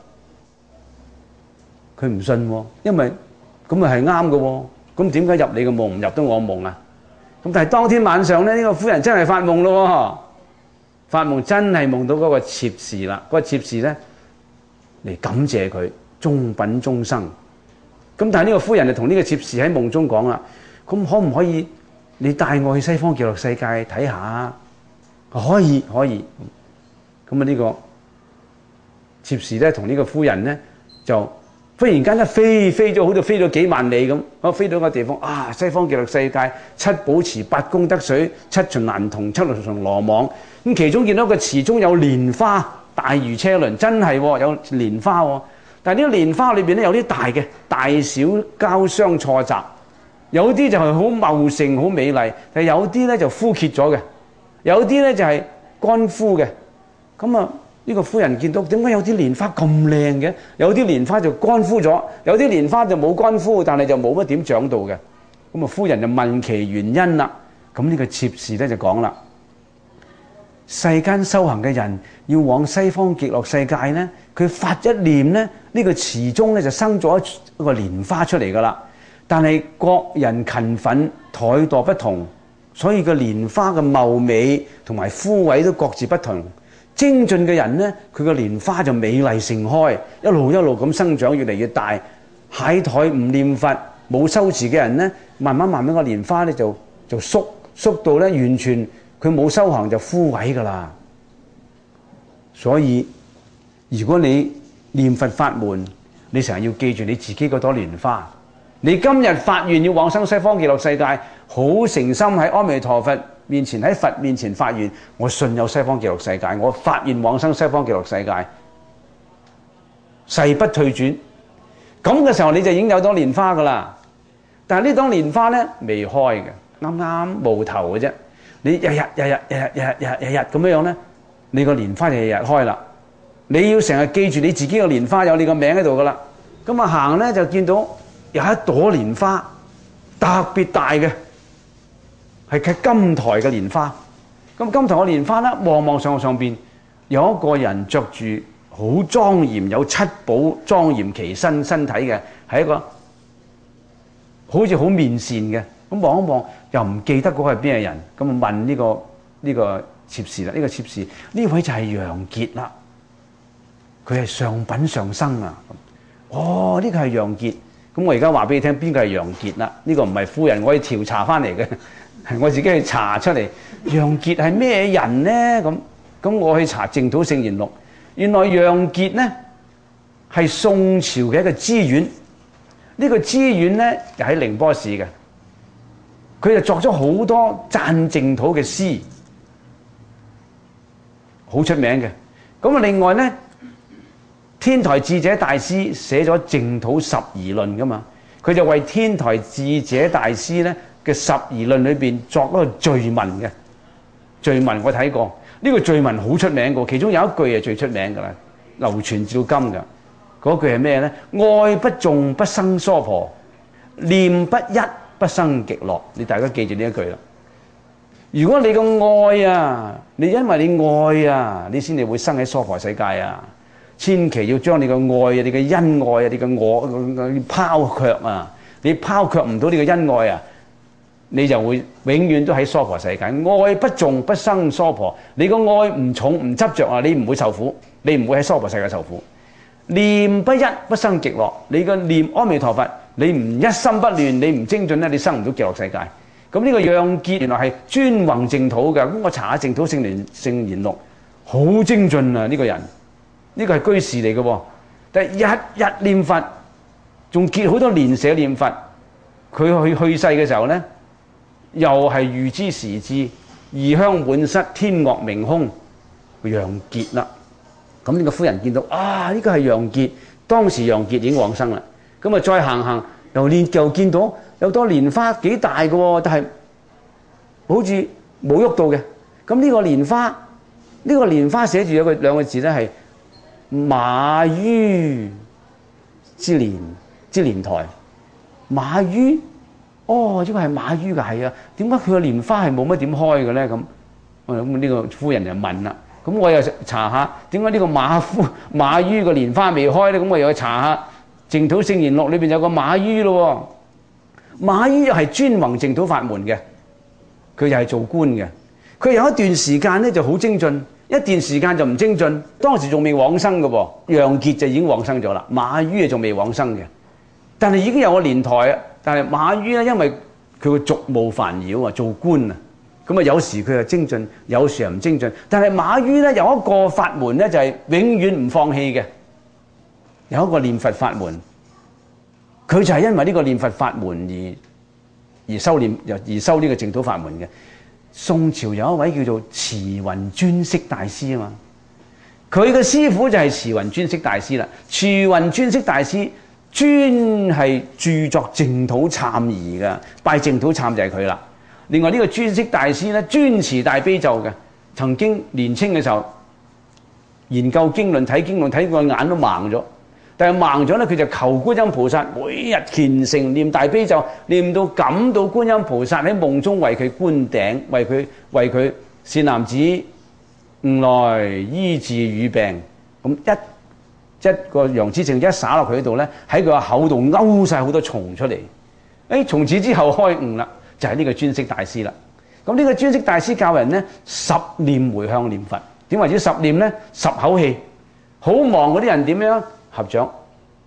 佢唔信喎，因為咁咪係啱嘅喎。咁點解入你個夢唔入得我夢啊？咁但係當天晚上咧，呢個夫人真係發夢咯，發夢真係夢到嗰個妾侍啦。嗰個妾侍咧嚟感謝佢，中品終生。咁但係呢個夫人就同呢個妾侍喺夢中講啦：咁可唔可以？你帶我去西方極樂世界睇下，可以可以。咁啊呢個妾侍咧同呢個夫人咧就忽然間一飛飛咗，好似飛咗幾萬里咁，我飛到一個地方啊！西方極樂世界七寶池、八功德水、七旬蘭童、七龍羅網。咁其中見到一個池中有蓮花，大如車輪，真係、哦、有蓮花、哦。但係呢個蓮花裏邊咧有啲大嘅，大小交相錯雜。有啲就係好茂盛、好美麗，但係有啲咧就枯竭咗嘅，有啲咧就係乾枯嘅。咁啊，呢個夫人見到點解有啲蓮花咁靚嘅？有啲蓮花就乾枯咗，有啲蓮花就冇乾枯，但係就冇乜點長到嘅。咁啊，夫人就問其原因啦。咁呢個妾侍咧就講啦：世間修行嘅人要往西方極樂世界咧，佢發一念咧，呢個池中咧就生咗一個蓮花出嚟噶啦。但係各人勤奮怠惰不同，所以個蓮花嘅貌美同埋枯萎都各自不同。精進嘅人呢，佢個蓮花就美麗盛開，一路一路咁生長，越嚟越大。 懈怠唔念佛冇修持嘅人咧，慢慢慢慢個蓮花咧就就縮縮到咧完全佢冇修行就枯萎噶啦。所以如果你念佛法門，你成日要記住你自己嗰朵蓮花。你今日發願要往生西方極樂世界，好誠心喺阿彌陀佛面前喺佛面前發願，我信有西方極樂世界，我發願往生西方極樂世界，誓不退轉。咁嘅時候你就已經有朵蓮花噶啦。但係呢朵蓮花咧未開嘅，啱啱冒頭嘅啫。你日日日日日日日日日日咁樣樣咧，你個蓮花就日日開啦。你要成日記住你自己個蓮花有你個名喺度噶啦。咁啊行咧就見到有一朵蓮花特別大嘅，係嘅金台嘅蓮花。咁金台嘅蓮花咧，望望上上邊有一個人着住好莊嚴，有七寶莊嚴其身身體嘅，係一個好似好面善嘅。咁望一望又唔記得嗰個係邊個人，咁啊問呢個呢個妾侍啦，呢個妾侍呢位就係楊傑啦，佢係上品上生啊。哦，呢個係楊傑。咁我而家話俾你聽，邊個係楊傑啦？呢個唔係夫人，我可以調查翻嚟嘅，係我自己去查出嚟。楊傑係咩人呢？咁咁我去查《淨土聖言錄》，原來楊傑呢係宋朝嘅一個知縣。呢個知縣呢又喺寧波市嘅，佢就作咗好多讚淨土嘅詩，好出名嘅。咁啊，另外呢，天台智者大師寫咗淨土十儀論噶嘛，佢就為天台智者大師咧嘅十儀論裏邊作嗰個序文嘅序文，我睇過呢個序文好出名嘅，其中有一句係最出名噶啦，流傳至今噶。嗰句係咩咧？愛不重不生娑婆，念不一不生極樂。你大家記住呢一句啦。如果你個愛啊，你因為你愛啊，你先至會生喺娑婆世界啊。千祈要將你嘅愛啊、你嘅恩愛啊、你嘅我拋卻啊！你拋卻唔到你嘅恩愛啊，你就會永遠都喺娑婆世界。愛不重不生娑婆，你個愛唔重唔執着啊，你唔會受苦，你唔會喺娑婆世界受苦。念不一不生極樂，你個念阿彌陀佛，你唔一心不亂，你唔精進咧，你生唔到極樂世界。咁呢個楊傑原來係專弘淨土嘅，咁我查下淨土聖言聖言錄，好精進啊！呢個人。呢個係居士嚟嘅喎，但係日日念佛，仲結好多蓮社念佛。佢去去世嘅時候咧，又係預知時至，異香滿室，天樂鳴空，楊傑啦。咁呢個夫人見到啊，呢個係楊傑，當時楊傑已經往生啦。咁啊，再行行又見又見到有朵蓮花幾大嘅喎，但係好似冇喐到嘅。咁呢個蓮花，呢個蓮花寫住有個兩個字咧係馬於之蓮之蓮台，馬於，哦，呢個係馬於嘅，係啊，點解佢個蓮花係冇乜點開嘅咧？咁，咁呢個夫人就問啦，咁我又查下點解呢個馬夫馬於個蓮花未開咧？咁我又去查下淨土聖言錄裏邊有個馬於咯，馬於又係專弘淨土法門嘅，佢又係做官嘅，佢有一段時間咧就好精進。一段時間就唔精進，當時仲未往生嘅噃，楊傑就已經往生咗啦，馬於啊仲未往生嘅，但係已經有個蓮台啊。但係馬於咧，因為佢個俗務煩擾啊，做官啊，咁啊有時佢又精進，有時又唔精進。但係馬於咧有一個法門咧，就係永遠唔放棄嘅，有一個念佛法門，佢就係因為呢個念佛法門而而修念又而修呢個淨土法門嘅。宋朝有一位叫做慈雲專釋大師啊嘛，佢嘅師傅就係慈雲專釋大師啦。慈雲專釋大師專係著作淨土懺儀嘅，拜淨土懺就係佢啦。另外呢個專釋大師咧專持大悲咒嘅，曾經年青嘅時候研究經論睇經論睇個眼都盲咗，但係盲咗咧佢就求觀音菩薩，每日虔誠念大悲咒，念到感到觀音菩薩喺夢中為佢觀頂，為佢為佢善男子吾來醫治乳病。咁一一個楊子淨一灑落佢喺度咧，喺佢個口度勾晒好多蟲出嚟。誒，從此之後開悟啦，就係、是、呢個專釋大師啦。咁呢個專釋大師教人咧十念回向念佛，點為之十念咧？十口氣，好忙嗰啲人點樣？合掌，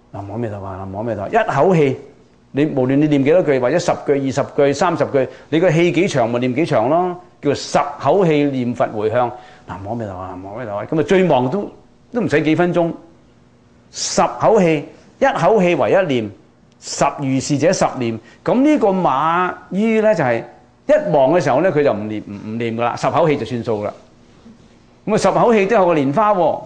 南無阿彌陀佛，南無阿彌陀佛，一口氣，你無論你念幾多句，或者十句、二十句、三十句，你個氣幾長咪念幾長咯，叫做十口氣念佛迴向，南無阿彌陀佛，南無阿彌陀佛，咁啊最忙都都唔使幾分鐘，十口氣，一口氣為一念，十如是者十念，咁呢個馬於咧就係、是。一忙嘅時候咧，佢就唔念唔唔念噶啦，十口氣就算數啦。咁啊，十口氣都有個蓮花喎。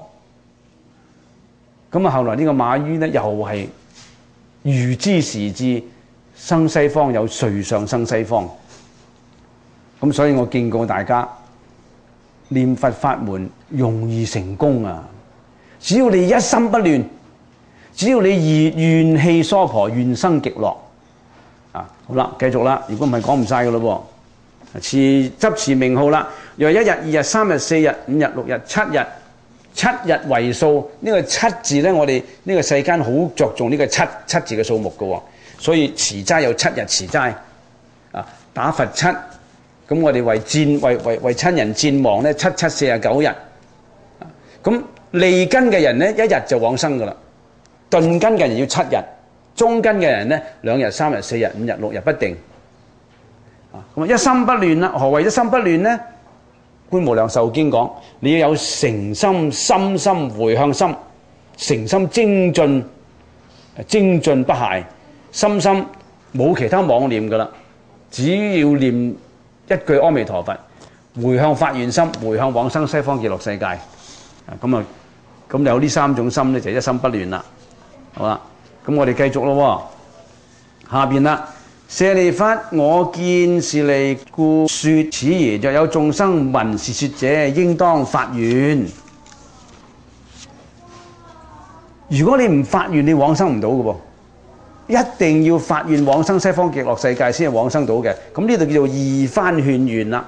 咁啊，後來呢個馬於咧，又係預知時至，生西方有瑞相生西方。咁所以我見過大家念佛法門容易成功啊！只要你一心不亂，只要你願氣娑婆，願生極樂啊！好啦，繼續啦。如果唔係講唔晒噶咯喎。持執持名號啦，若一日、二日、三日、四日、五日、六日、七日，七日為數。呢、這個七字咧，我哋呢個世間好着重呢個七七字嘅數目嘅喎，所以持齋有七日持齋啊，打佛七。咁我哋為戰為為為親人戰亡咧，七七四十九日。咁利根嘅人咧，一日就往生噶啦。鈍根嘅人要七日，中根嘅人咧，兩日、三日、四日、五日、六日不定。咁啊，一心不亂啦。何謂一心不亂呢？觀無量壽經講，你要有誠心、深心、迴向心，誠心精進、精進不懈，深心冇其他妄念噶啦，只要念一句阿彌陀佛，迴向發願心，迴向往生西方極樂世界。咁啊，咁有呢三種心咧，就一心不亂啦。好啦，咁我哋繼續咯。下邊啦。舍利弗，我見是利，故說此言。若有眾生聞是說者，應當發願。如果你唔發願，你往生唔到嘅噃，一定要發願往生西方極樂世界先係往生到嘅。咁呢度叫做二番勸願啦。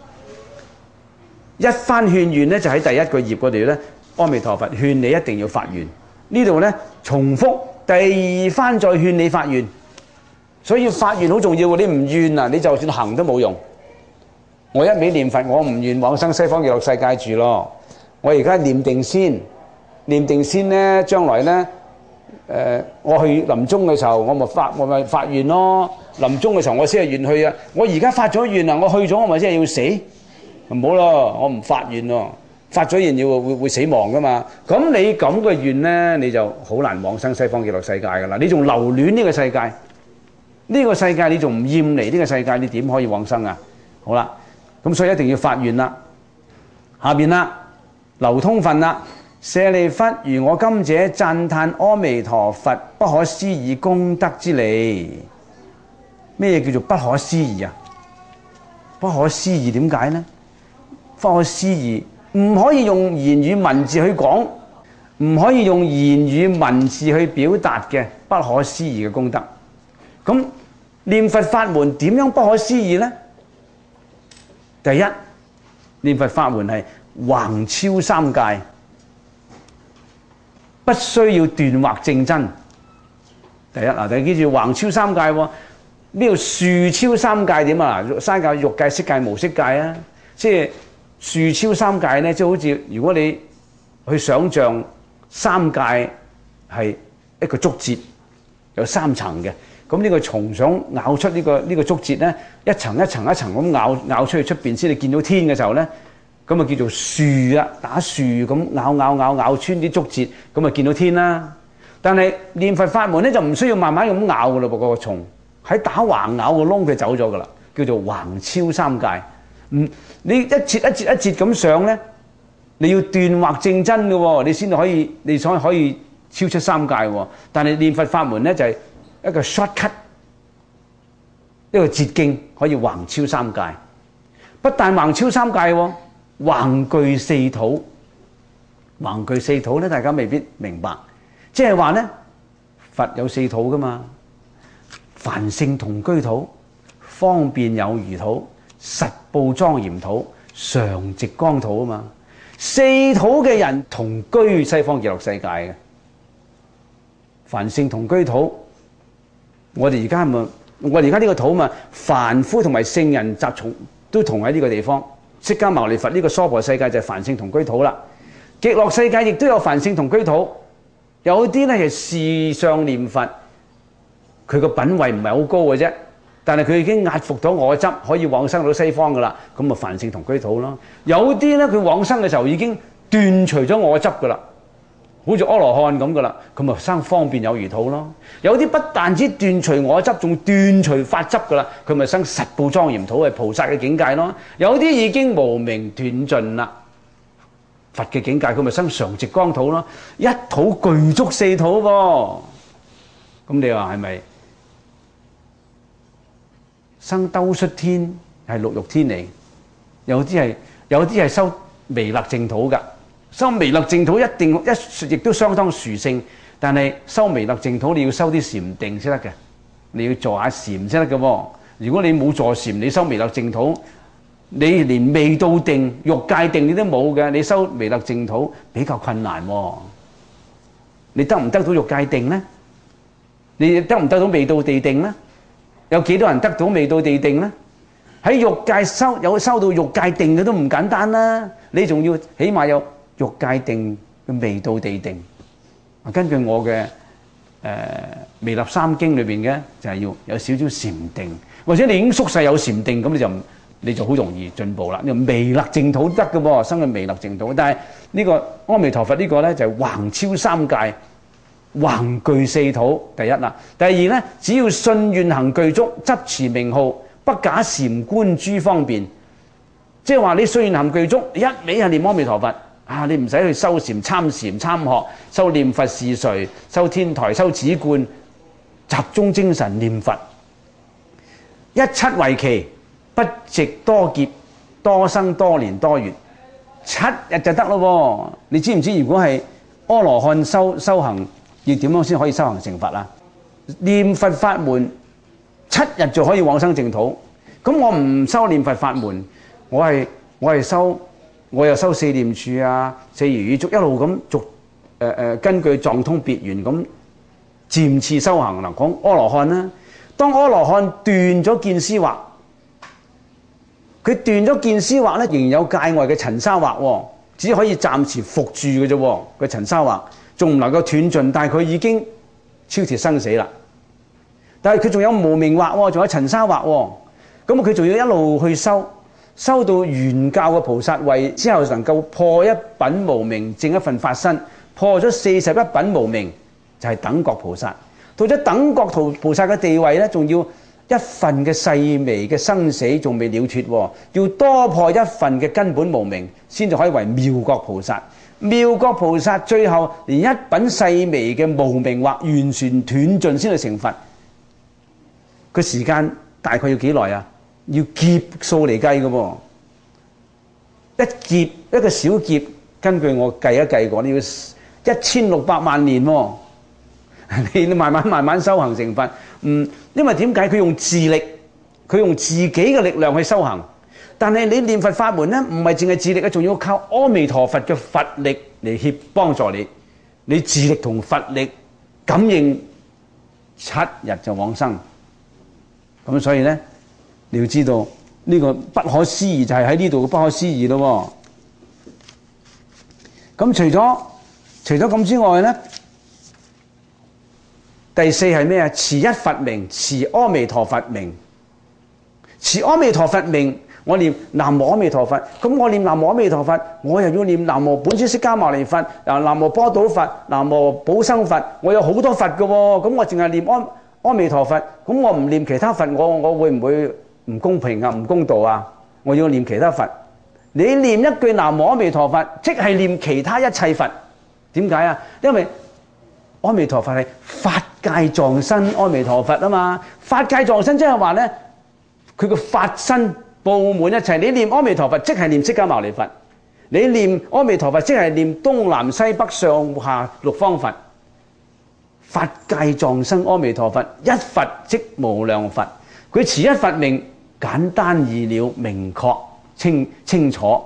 一番勸願咧，就喺第一個頁嗰度咧，阿彌陀佛勸你一定要發願。呢度咧重複第二番再勸你發願。所以發願好重要，你唔願啊，你就算行都冇用。我一味念佛，我唔願往生西方極樂世界住咯。我而家念定先，念定先咧，將來咧，誒、呃，我去臨終嘅時候，我咪發我咪發願咯。臨終嘅時候，我先係願去啊。我而家發咗願啊，我去咗，我咪先係要死，唔好咯。我唔發願咯，發咗願要會會死亡噶嘛。咁你咁嘅願咧，你就好難往生西方極樂世界噶啦。你仲留戀呢個世界？呢個世界你仲唔厭離呢個世界，你點可以往生啊？好啦，咁所以一定要發願啦。下邊啦，流通分啦。舍利弗，如我今者讚歎阿彌陀佛不可思議功德之利。咩叫做不可思議啊？不可思議點解呢？不可思議唔可以用言語文字去講，唔可以用言語文字去表達嘅不可思議嘅功德。咁念佛法門點樣不可思議呢？第一，念佛法門係橫超三界，不需要斷惑正真。第一嗱，大家記住橫超三界喎。咩叫豎超三界點啊？三界欲界、色界、無色界啊。即係豎超三界咧，即係好似如果你去想像三界係一個竹節，有三層嘅。咁呢個蟲想咬出呢個呢個竹節咧，一層一層一層咁咬咬出去出邊先，你見到天嘅時候咧，咁啊叫做豎啊，打豎咁咬咬咬咬穿啲竹節，咁啊見到天啦。但係念佛法門咧就唔需要慢慢咁咬噶啦噃，個蟲喺打橫咬個窿佢走咗噶啦，叫做橫超三界。嗯，你一節一節一節咁上咧，你要斷惑正真嘅喎，你先可以你先可以超出三界喎。但係念佛法門咧就係一個 shortcut， 一個捷徑可以橫超三界。不但橫超三界喎，橫具四土。橫具四土咧，大家未必明白，即係話咧，佛有四土噶嘛，梵性同居土、方便有餘土、實報莊嚴土、常寂光土啊嘛。四土嘅人同居西方極樂世界嘅，梵性同居土。我哋而家咪，我哋而家呢個土嘛，凡夫同埋聖人集從都同喺呢個地方。釋迦牟尼佛呢個娑婆世界就係梵性同居土啦。極樂世界亦都有梵性同居土， 有啲咧係視相念佛，佢個品位唔係好高嘅啫，但係佢已經壓服到我執，可以往生到西方噶啦，咁咪梵性同居土咯。有啲咧佢往生嘅時候已經斷除咗我執噶啦，好似阿羅漢咁噶啦，佢咪生方便有餘土咯。有啲不但止斷除我執，仲斷除法執噶啦，佢咪生實報莊嚴土，係菩薩嘅境界咯。有啲已經無明斷盡啦，佛嘅境界，佢咪生常寂光土咯。一土具足四土喎，咁你話係咪生兜率天係六欲天嚟？有啲係有啲係修彌勒淨土㗎。修彌勒淨土一定一亦都相當殊勝，但係修彌勒淨土你要修啲禪定先得嘅，你要坐下禪先得嘅喎。如果你冇坐禪，你修彌勒淨土，你連未到定欲界定你都冇嘅，你修彌勒淨土比較困難喎。你得唔得到欲界定呢？你得唔得到未到地定呢？有幾多人得到未到地定呢？喺欲界修有修到欲界定嘅都唔簡單啦，你仲要起碼有欲界定嘅未到地定。根據我嘅誒彌勒三經裏邊嘅就係要有少少禪定，或者你已經宿世有禪定，咁你就你就好容易進步啦。你彌勒淨土得嘅喎，生嘅彌勒淨土，但係呢個阿彌陀佛呢個咧就係橫超三界，橫具四土。第一啦，第二咧，只要信願行具足，執持名號，不假禪觀諸方便。即係話你信願行具足，一味係念阿彌陀佛。啊！你唔使去修禪、參禪、參學、修念佛是誰、修天台、修止觀，集中精神念佛，一七為期，不值多劫、多生、多年、多月，七日就得咯。你知唔知如果係阿羅漢修修行，要點樣先可以修行成佛啊？念佛法門七日就可以往生淨土。咁我唔修念佛法門，我係我係修。我又修四念處啊、四如意足，一路咁逐誒誒、呃、根據藏通別圓咁漸次修行。嗱，講阿羅漢啦，當阿羅漢斷咗見思惑，佢斷咗見思惑咧，仍然有界外嘅塵沙惑喎，只可以暫時伏住嘅啫喎，個塵沙惑仲唔能夠斷盡，但係佢已經超脫生死啦。但係佢仲有無明惑喎，仲有塵沙惑喎，咁佢仲要一路去修。修到圓教嘅菩薩位之後，能夠破一品無明，證一份法身，破咗四十一品無明，就係、是、等覺菩薩。到咗等覺菩菩薩嘅地位咧，仲要一份嘅細微嘅生死仲未了脫，要多破一份嘅根本無明，先至可以為妙覺菩薩。妙覺菩薩最後連一品細微嘅無明或完全斷盡先去成佛。個時間大概要幾耐啊？要劫數嚟計嘅喎，一劫一個小劫，根據我計一計過，你要一千六百萬年喎。你慢慢慢慢修行成佛，嗯，因為點解佢用自力，佢用自己嘅力量去修行，但係你念佛法門咧，唔係淨係自力啊，仲要靠阿彌陀佛嘅佛力嚟協幫助你，你自力同佛力感應，七日就往生。咁所以咧。你要知道呢、這個不可思議就係喺呢度嘅不可思議咯。咁除咗除咗咁之外咧，第四係咩啊？持一佛名，持阿彌陀佛名，持阿彌陀佛名。我念南無阿彌陀佛，咁我念南無阿彌陀佛，我又要念南無本師釋迦牟尼佛，嗱南無波島佛，南無寶生佛，我有好多佛嘅喎。咁我淨係念阿阿彌陀佛，咁我唔念其他佛，我我會唔會唔公平啊，唔公道啊！我要念其他佛，你念一句南無阿彌陀佛，即係念其他一切佛。點解啊？因為阿彌陀佛係法界藏身阿彌陀佛啊嘛。法界藏身即係話咧，佢個法身佈滿一切。你念阿彌陀佛，即係念釋迦牟尼佛；你念阿彌陀佛，即係念東南西北上下六方佛。法界藏身阿彌陀佛，一佛即無量佛。佢持一佛名，簡單易了，明確清清楚。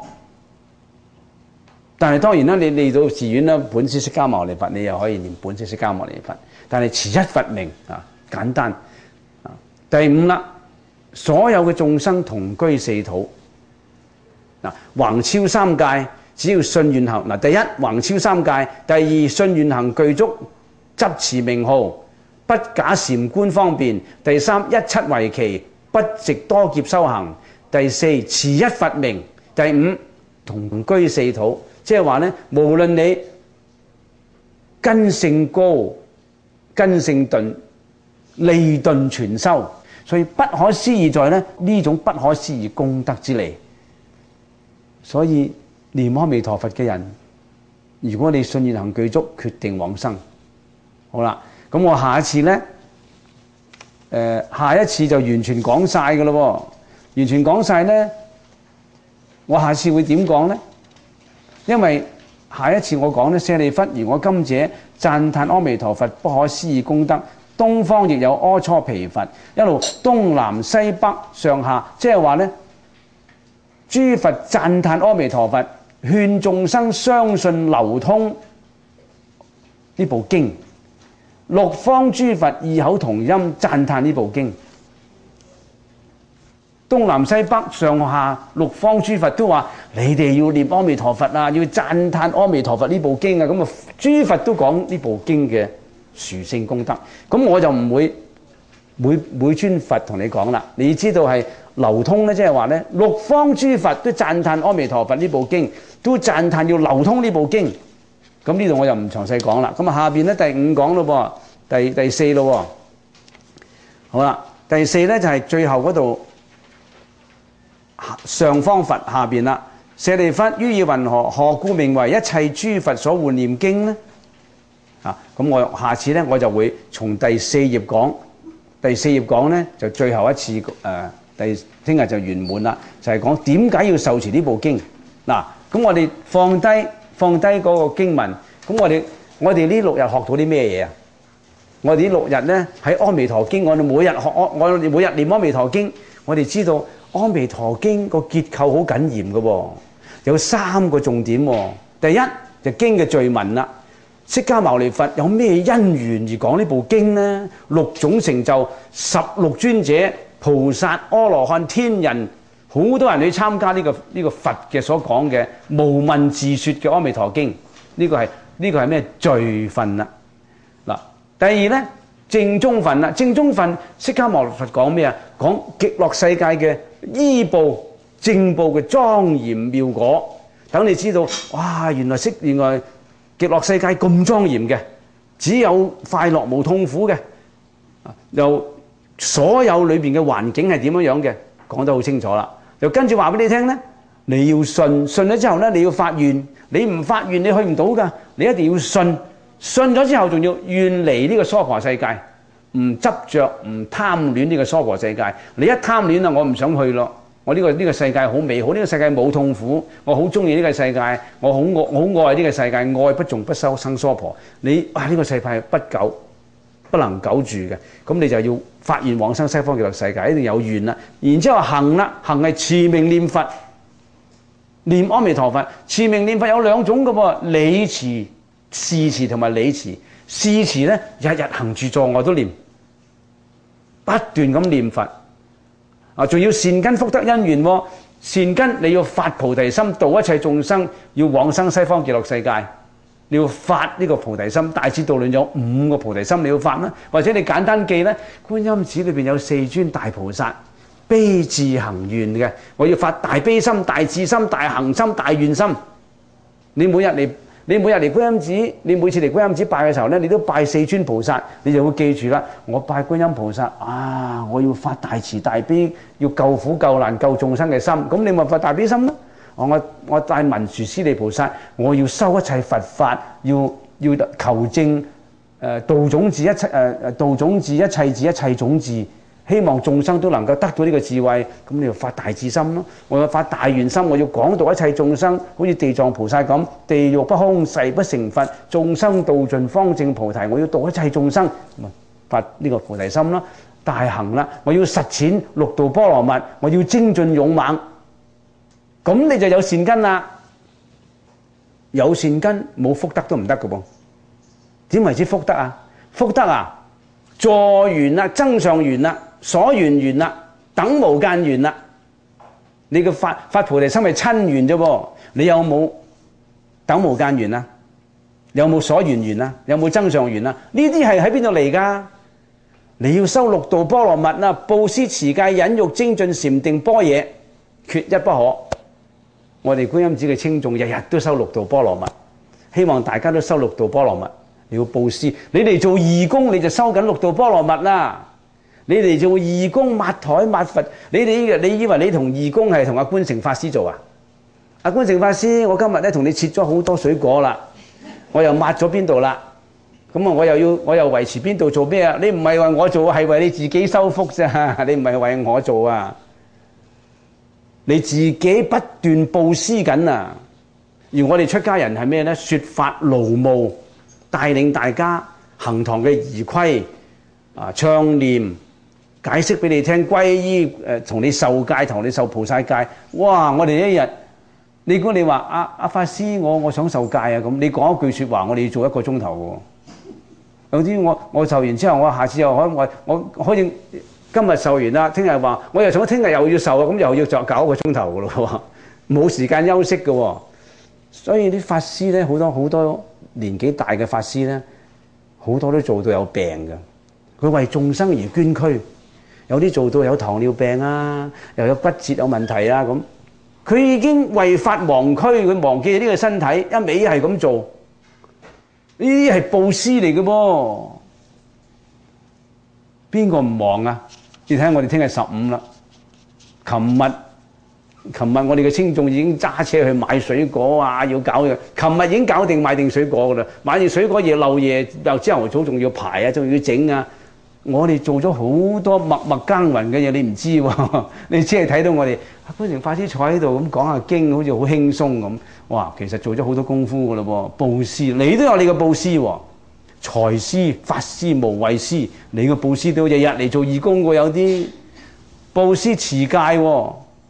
但係當然啦，你嚟到寺院啦，本師釋迦牟尼佛，你又可以念本師釋迦牟尼佛。但係持一佛名啊，簡單啊。第五啦，所有嘅眾生同居四土嗱，橫超三界， 只要信願行嗱，第一橫超三界，第二信願行具足執持名號，不假禪觀方便，第三一七為期，不藉多劫修行，第四持一佛名，第五同居四土。即係話呢，無論你根性高、根性頓、利鈍全修，所以不可思議在呢呢種不可思議功德之利。所以念阿彌陀佛嘅人，如果你信願行具足，決定往生。好啦，咁我下一次呢，呃、下一次就完全講晒㗎咯喎，完全講晒呢，我下次會點講呢？因為下一次我講呢，舍利弗，如我今者讚歎阿彌陀佛不可思議功德，東方亦有阿閦鞞佛，一路東南西北上下，即係話呢，諸佛讚歎阿彌陀佛，勸眾生相信流通呢部經，六方諸佛異口同音讚歎呢部經。東南西北上下六方諸佛都話：你哋要念阿彌陀佛啊，要讚歎阿彌陀佛呢部經啊！咁啊，諸佛都講呢部經嘅殊勝功德。咁我就唔會每每尊佛同你講啦。你知道係流通咧，即係話咧，六方諸佛都讚歎阿彌陀佛呢部經，都讚歎要流通呢部經。咁呢度我就唔詳細講啦。咁啊，下邊咧第五講咯噃，第第四咯喎。好啦，第四咧就係最後嗰度。上方佛下邊啦，舍利弗，於意云何？何故名為一切諸佛所護念經呢？啊，咁我下次呢，我就會從第四頁講，第四頁講呢，就最後一次誒、呃，第聽日就圓滿啦，就係講點解要受持呢部經。嗱、啊，咁我哋放低放低嗰個經文，咁我哋我哋呢六日學到啲咩嘢啊？我哋呢六日呢，喺阿彌陀經，我哋每日學我我哋每日念阿彌陀經，我哋知道。阿彌陀經個結構好緊嚴嘅喎，有三個重點喎。第一就經嘅序文啦，釋迦牟尼佛有咩因緣而講呢部經呢？六種成就，十六尊者、菩薩、阿羅漢、天人，好多人去參加呢個呢個佛嘅所講嘅無文自説嘅阿彌陀經。呢個係呢個係咩序分啦？嗱，第二呢，正宗分啦，正宗分釋迦牟尼佛講咩啊？講極樂世界嘅依報正報嘅莊嚴妙果，等你知道，哇！原來識原來極樂世界咁莊嚴嘅，只有快樂冇痛苦嘅，又所有裏邊嘅環境係點樣樣嘅，講得好清楚啦。就跟住話俾你聽咧，你要信，信咗之後咧，你要發願，你唔發願你去唔到噶，你一定要信，信咗之後仲要遠離呢個娑婆世界。唔執着，唔貪戀呢個娑婆世界。你一貪戀啊，我唔想去咯。我呢個呢個世界好美好，呢個世界冇痛苦，我好中意呢個世界，我好愛我好愛呢個世界，愛不重不收生娑婆。你啊，呢個世界係不久不能久住嘅，咁你就要發願往生西方極樂世界，一定有願啦。然之後行啦，行係持名念佛，念阿彌陀佛。持名念佛有兩種嘅喎，理持、事持同埋理持。事持咧，日日行住坐臥都念。不斷咁念佛，啊，仲要善根福德因緣喎。善根你要發菩提心，度一切眾生，要往生西方極樂世界。你要發呢個菩提心，大智度論有五個菩提心你要發啦。或者你簡單記咧，觀音寺裏邊有四尊大菩薩，悲智行願嘅。我要發大悲心、大智心、大行心、大願心。你每日嚟。你每日嚟觀音寺，你每次嚟觀音寺拜嘅時候咧，你都拜四尊菩薩，你就會記住啦。我拜觀音菩薩啊，我要發大慈大悲，要救苦救難救眾生嘅心。咁你咪發大悲心咯。我我拜文殊師利菩薩，我要修一切佛法，要要求證誒道種智一切誒誒道種智一切智一切種智。希望眾生都能夠得到呢個智慧，咁你就發大智心咯。我要發大願心，我要廣度一切眾生，好似地藏菩薩咁，地獄不空，誓不成佛，眾生度盡方證菩提。我要度一切眾生，發呢個菩提心啦。大行啦，我要實踐六度波羅蜜，我要精進勇猛，咁你就有善根啦。有善根冇福德都唔得㗎噃。點為之福德啊？福德啊，助緣啦，增上緣啦。所緣緣啦，等無間緣啦。你嘅發發菩提心係親緣啫喎，你有冇等無間緣啊？有冇所緣緣啊？有冇增上緣啊？呢啲係喺邊度嚟㗎？你要修六度波羅蜜啊！布施、持戒、忍辱、精進、禪定、般若，缺一不可。我哋觀音寺嘅稱眾日日都修六度波羅蜜，希望大家都修六度波羅蜜。你要布施，你哋做義工你就收緊六度波羅蜜啦。你哋做義工抹台抹佛，你哋你以為你同義工係同阿觀誠法師做啊？阿觀誠法師，我今日咧同你切咗好多水果啦，我又抹咗邊度啦，咁啊我又要我又維持邊度做咩啊？你唔係為我做，係為你自己修福啫，你唔係為我做啊！你自己不斷布施緊啊！而我哋出家人係咩咧？說法勞務，帶領大家行堂嘅儀規啊，唱念。解釋俾你聽，皈依誒，同你受戒，同你受菩薩戒。哇！我哋一日，你估你話阿阿法師，我我想受戒啊咁，你講一句説話，我哋要做一個鐘頭喎。有啲我我受完之後，我下次又可我我可以今日受完啦，聽日話我又想聽日又要受啊，咁又要再搞一個鐘頭噶咯喎，冇時間休息嘅喎。所以啲法師咧，好多好多年紀大嘅法師咧，好多都做到有病嘅，佢為眾生而捐軀。有啲做到有糖尿病啊，又有骨折有問題啊咁，佢已經為法忘軀，佢忘記呢個身體，一味係咁做，呢啲係布施嚟嘅噃，邊個唔忘啊？你睇下我哋聽日十五啦，琴日琴日我哋嘅稱眾已經揸車去買水果啊，要搞嘅，琴日已經搞定買定水果噶啦，買完水果夜漏夜又朝頭早仲要排啊，仲要整啊。我哋做咗好多默默耕耘嘅嘢，你唔知喎，你只係睇到我哋觀誠法師坐喺度咁講下經，好似好輕鬆咁。哇，其實做咗好多功夫噶嘞喎，布施你都有你嘅布施喎，財施、法施、無畏施，你嘅布施都日日嚟做義工喎，有啲布施持戒喎，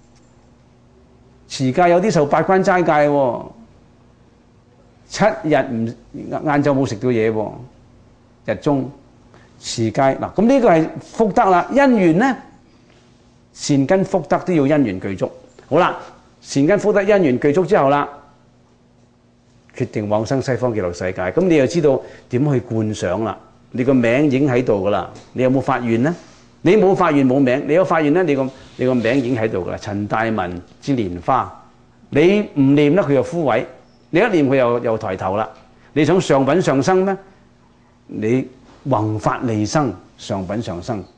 持戒有啲受八關齋戒喎，七日唔晏晝冇食到嘢喎，日中。持戒嗱，咁呢個係福德啦。因緣咧，善根福德都要因緣具足。好啦，善根福德因緣具足之後啦，決定往生西方極樂世界。咁你又知道點去觀想啦？你個名已經喺度噶啦。你有冇發願咧？你冇發願冇名，你有發願咧，你個你個名已經喺度噶啦。陳大文之蓮花，你唔念咧，佢又枯萎；你一念佢又又抬頭啦。你想上品上生咩？你宏法利生，上品上生。